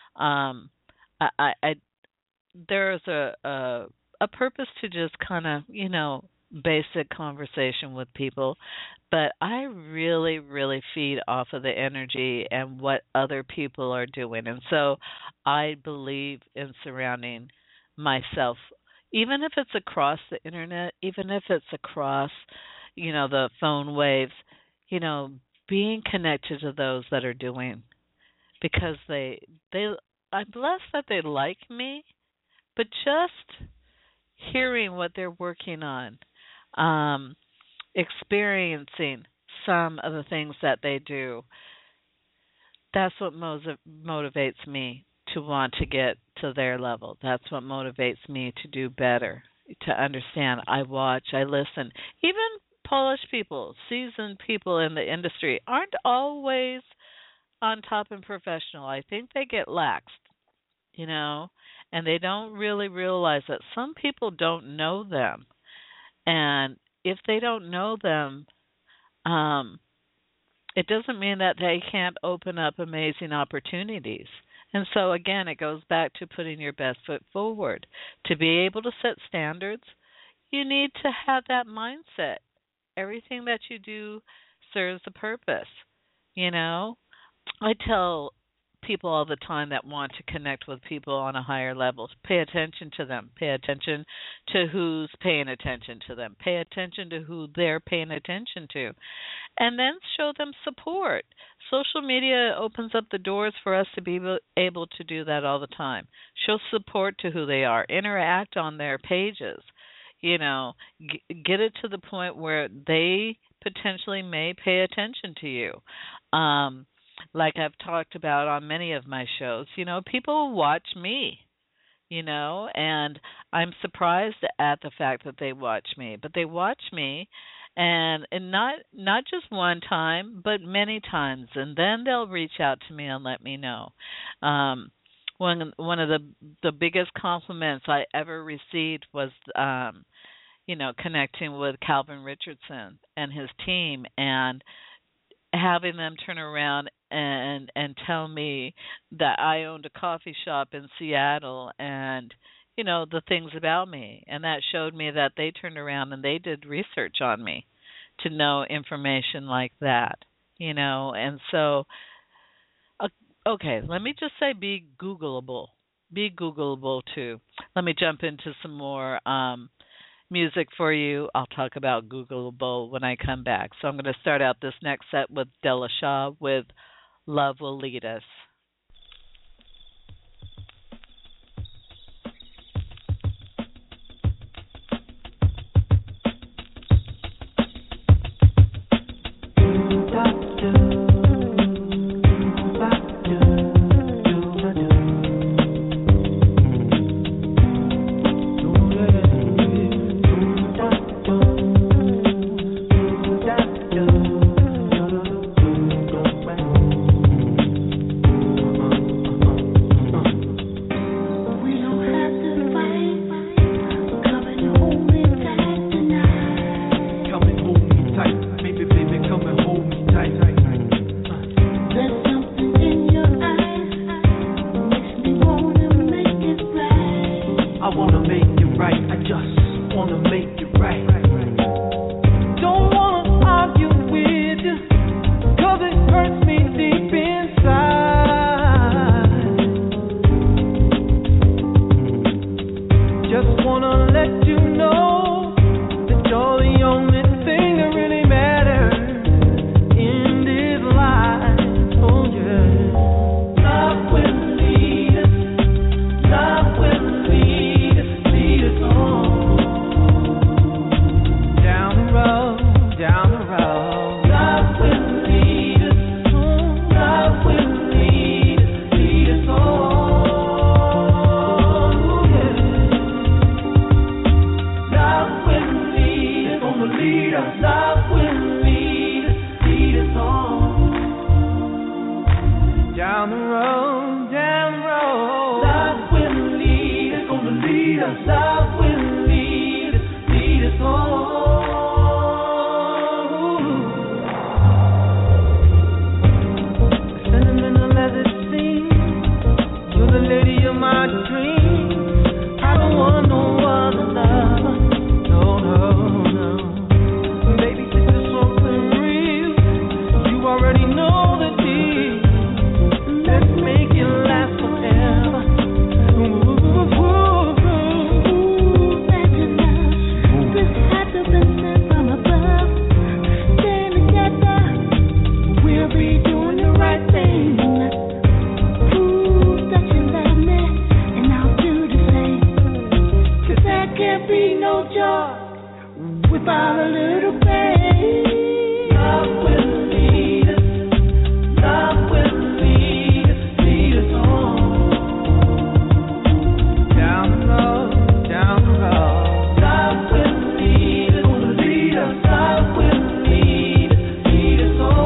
There's a purpose to just kind of, basic conversation with people, but I really, really feed off of the energy and what other people are doing. And so I believe in surrounding myself, even if it's across the internet, even if it's across, the phone waves, being connected to those that are doing, because I'm blessed that they like me, but just hearing what they're working on, experiencing some of the things that they do, that's what motivates me to want to get to their level. That's what motivates me to do better, to understand. I watch, I listen. Even polished people, seasoned people in the industry aren't always on top and professional. I think they get laxed, and they don't really realize that some people don't know them. And if they don't know them, it doesn't mean that they can't open up amazing opportunities. And so, again, it goes back to putting your best foot forward. To be able to set standards, you need to have that mindset. Everything that you do serves a purpose. I tell people all the time that want to connect with people on a higher level, pay attention to them. Pay attention to who's paying attention to them. Pay attention to who they're paying attention to. And then show them support. Social media opens up the doors for us to be able to do that all the time. Show support to who they are. Interact on their pages. Get it to the point where they potentially may pay attention to you. Like I've talked about on many of my shows, people watch me, and I'm surprised at the fact that they watch me. But they watch me, and not just one time, but many times. And then they'll reach out to me and let me know. One of the biggest compliments I ever received was, connecting with Calvin Richardson and his team, and having them turn around and tell me that I owned a coffee shop in Seattle and, the things about me. And that showed me that they turned around and they did research on me to know information like that, And so, okay, let me just say be Googleable. Be Googleable, too. Let me jump into some more music for you. I'll talk about Googleable when I come back. So I'm going to start out this next set with Della Shaw with Love Will Lead Us. Sentimental as it seems, you're the lady of my dreams. I don't want no other lover. No, no, no. Baby, this is something real. You already know the deal. Let's make it last forever. This had to be sent from above. Staying together, we'll be doing the right thing. Prove that you love me, and I'll do the same. 'Cause there can't be no joy without a little pain. Love will lead us. Love will lead us on. Down the road, down the road. Love will lead us, lead us. Love will lead us on.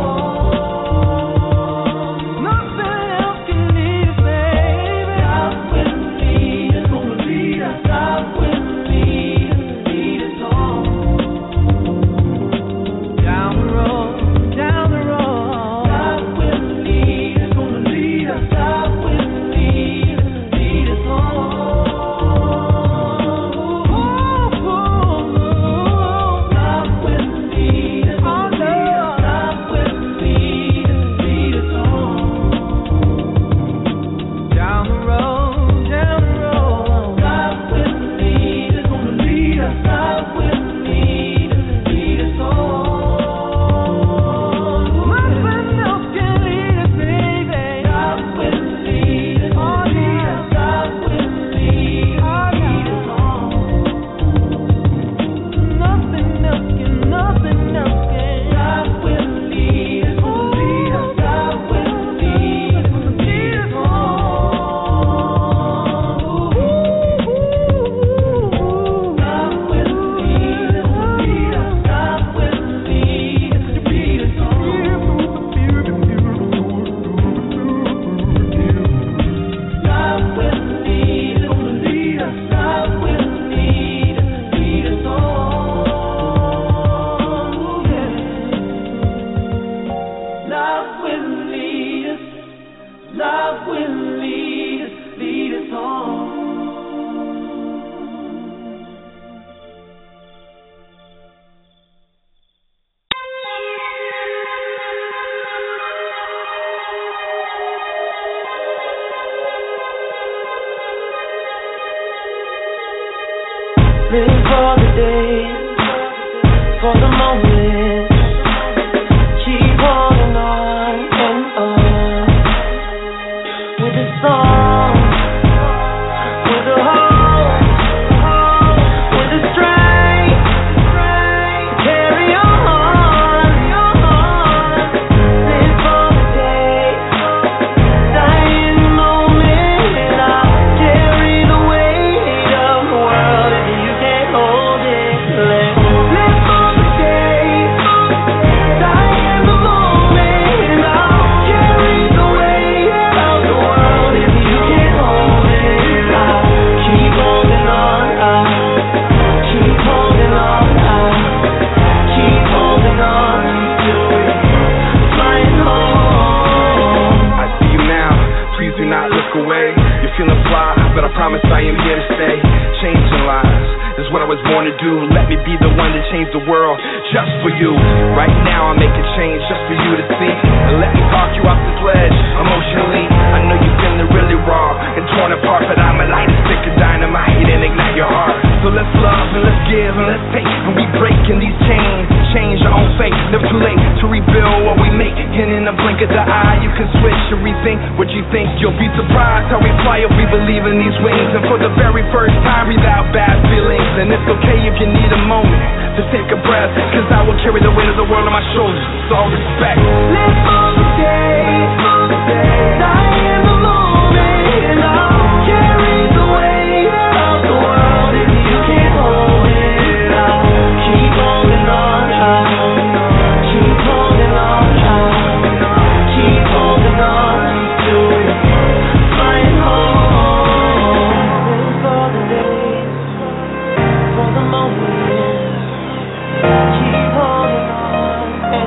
Nothing else can lead us, baby. Love will lead us, lead us. Love will lead us on. Down the road, down the road. Love will lead us, lead us. Love will lead us on. Love will lead us, Love will lead us on. Down the road, down the road. Love will lead us, lead us. Love will lead us on. Nothing else can lead us, baby. Love will lead us, lead us. Love will lead us on. Nothing else can, nothing else can. Love will lead us, lead us. Love will lead us on. Love will lead us, lead us. Love will lead us on. Love will lead us, lead us. Love will lead us on. Love will lead us. Love will lead us on. Live for the day, for the moment. Keep holding on and on. With a song, with a hope, with a strength. Carry on. Live for the day, die in the moment. I'll carry the weight of the world if you can't hold it. Live for the day, die in the moment. I'll carry the weight of the world if you can't hold it. I'll keep holding on. I'll keep holding on. I'll keep holding on to it. Flying home. I see you now, please do not look away. You're feeling fly, but I promise I am here to stay. Changing lives is what I was born to do. Let me be the one to change the world just for you. Right now I'll make a change just for you to see. And let me park you off this ledge emotionally. I know you're feeling really raw and torn apart, but I'm a light stick of dynamite and ignite your heart. So let's love and let's give and let's take, and we breaking these chains. Change our own fate, never too late to rebuild what we make. And in a blink of the eye, you can switch and rethink what you think. You'll be surprised how we fly if we believe in these wings. And for the very first time, without bad feelings. And it's okay if you need a moment to take a breath, 'cause I will carry the weight of the world on my shoulders. It's all respect. Live for the day, die in the moment. And I'll carry the weight of the world if you can't hold it. I'll keep holding on. I'll keep holding on. I'll keep holding on to it. Flying home. Live for the day, for the moment. Keep holding on.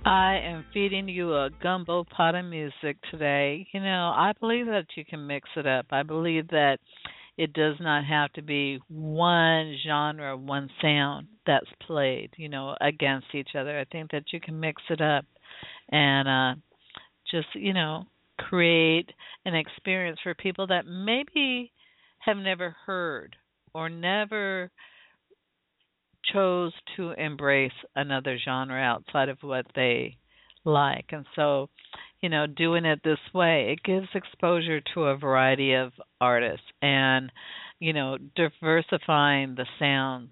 I am feeding you a gumbo pot of music today. I believe that you can mix it up. I believe that it does not have to be one genre, one sound that's played, against each other. I think that you can mix it up and just, create an experience for people that maybe have never heard or never chose to embrace another genre outside of what they like. And so, doing it this way, it gives exposure to a variety of artists and, diversifying the sounds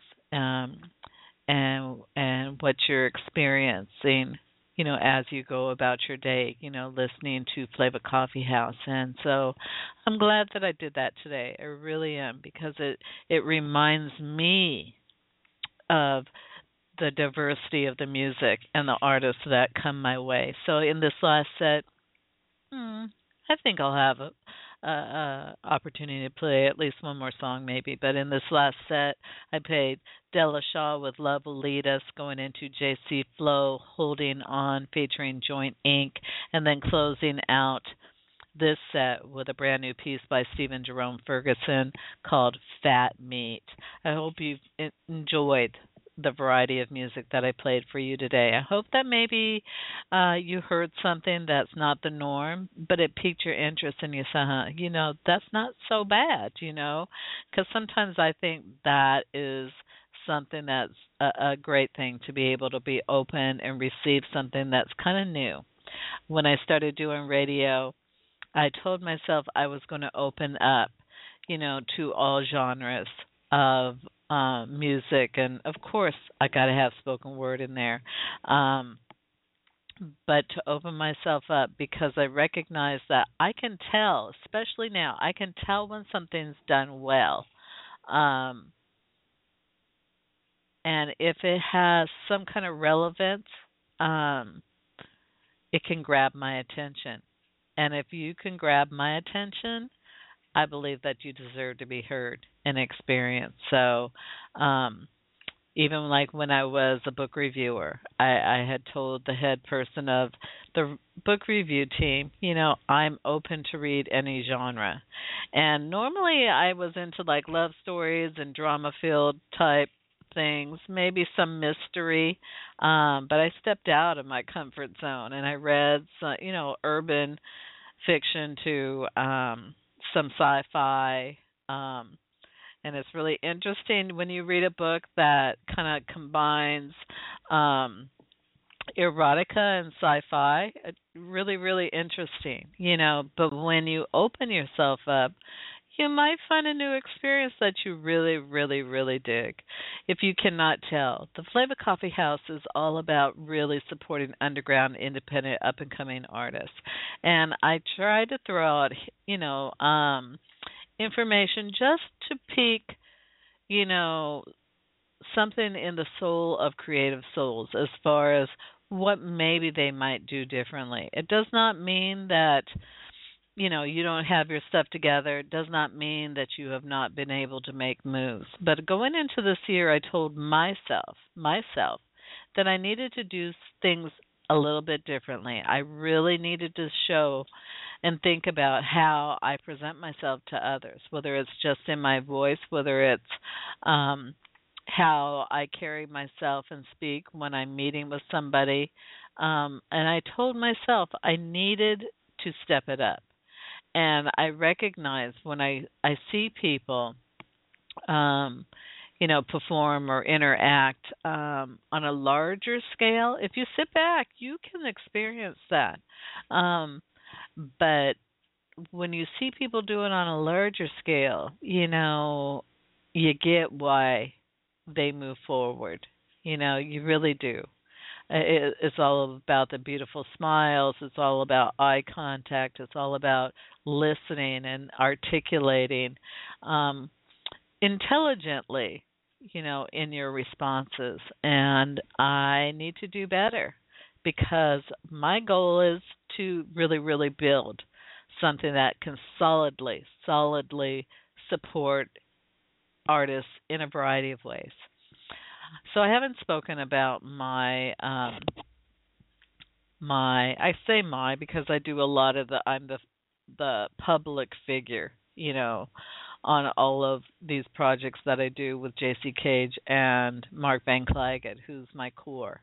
and what you're experiencing, as you go about your day, listening to Flavor Coffee House. And so I'm glad that I did that today. I really am, because it reminds me of the diversity of the music and the artists that come my way. So in this last set, I think I'll have a opportunity to play at least one more song maybe. But in this last set, I played Della Shaw with Love Will Lead Us, going into JC Flow, Holding On, featuring Joint Inc., and then closing out this set with a brand new piece by Stephen Jerome Ferguson called Fat Meat. I hope you've enjoyed the variety of music that I played for you today. I hope that maybe you heard something that's not the norm, but it piqued your interest and you said, that's not so bad, because sometimes I think that is something that's a great thing, to be able to be open and receive something that's kind of new. When I started doing radio, I told myself I was going to open up, to all genres of music, and of course I got to have spoken word in there, but to open myself up, because I recognize that I can tell, especially now, I can tell when something's done well, and if it has some kind of relevance, it can grab my attention. And if you can grab my attention, I believe that you deserve to be heard and experienced. So even like when I was a book reviewer, I had told the head person of the book review team, I'm open to read any genre. And normally I was into like love stories and drama-filled type things, maybe some mystery, but I stepped out of my comfort zone and I read some, urban fiction to some sci-fi, and it's really interesting when you read a book that kind of combines erotica and sci-fi. It's really, really interesting, but when you open yourself up, you might find a new experience that you really, really, really dig. If you cannot tell, the Flavor Coffee House is all about really supporting underground, independent, up-and-coming artists. And I try to throw out, information just to pique, something in the soul of creative souls as far as what maybe they might do differently. It does not mean that you don't have your stuff together. It does not mean that you have not been able to make moves. But going into this year, I told myself that I needed to do things a little bit differently. I really needed to show and think about how I present myself to others, whether it's just in my voice, whether it's how I carry myself and speak when I'm meeting with somebody. And I told myself I needed to step it up. And I recognize when I see people, perform or interact on a larger scale, if you sit back, you can experience that. But when you see people do it on a larger scale, you get why they move forward. You really do. It's all about the beautiful smiles. It's all about eye contact. It's all about listening and articulating intelligently, in your responses. And I need to do better, because my goal is to really, really build something that can solidly support artists in a variety of ways. So I haven't spoken about my I say my because I do a lot of I'm the public figure, on all of these projects that I do with JC Cage and Mark Van Clagett, who's my core.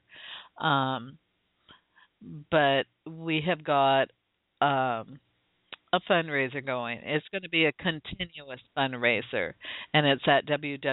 But we have got a fundraiser going. It's going to be a continuous fundraiser, and it's at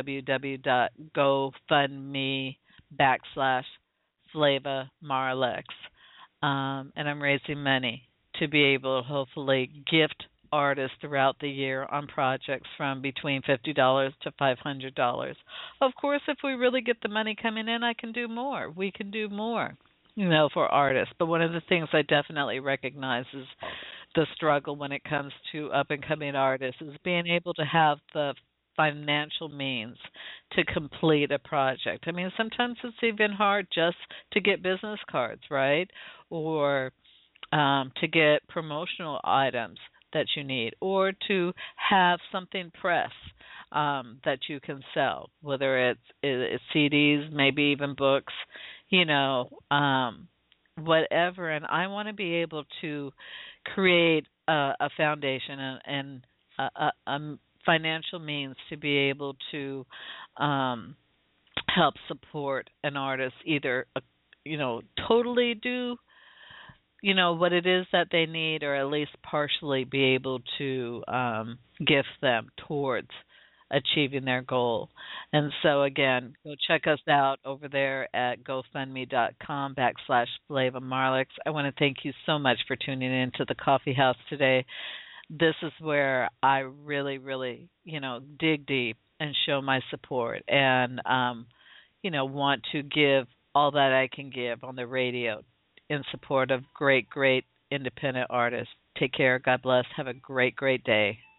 www.gofundme.com/Flava Marlex. And I'm raising money to be able to hopefully gift artists throughout the year on projects from between $50 to $500. Of course, if we really get the money coming in, I can do more. We can do more, for artists. But one of the things I definitely recognize is the struggle when it comes to up-and-coming artists is being able to have the financial means to complete a project. I mean, sometimes it's even hard just to get business cards, right? Or to get promotional items that you need, or to have something press that you can sell, whether it's CDs, maybe even books, whatever. And I want to be able to create a foundation and a financial means to be able to help support an artist, either totally do what it is that they need, or at least partially be able to gift them towards achieving their goal. And so again, go check us out over there at gofundme.com/Flava Marlex. I want to thank you so much for tuning in to the Coffee House today. This is where I really, really, dig deep and show my support and, want to give all that I can give on the radio in support of great, great independent artists. Take care. God bless. Have a great, great day.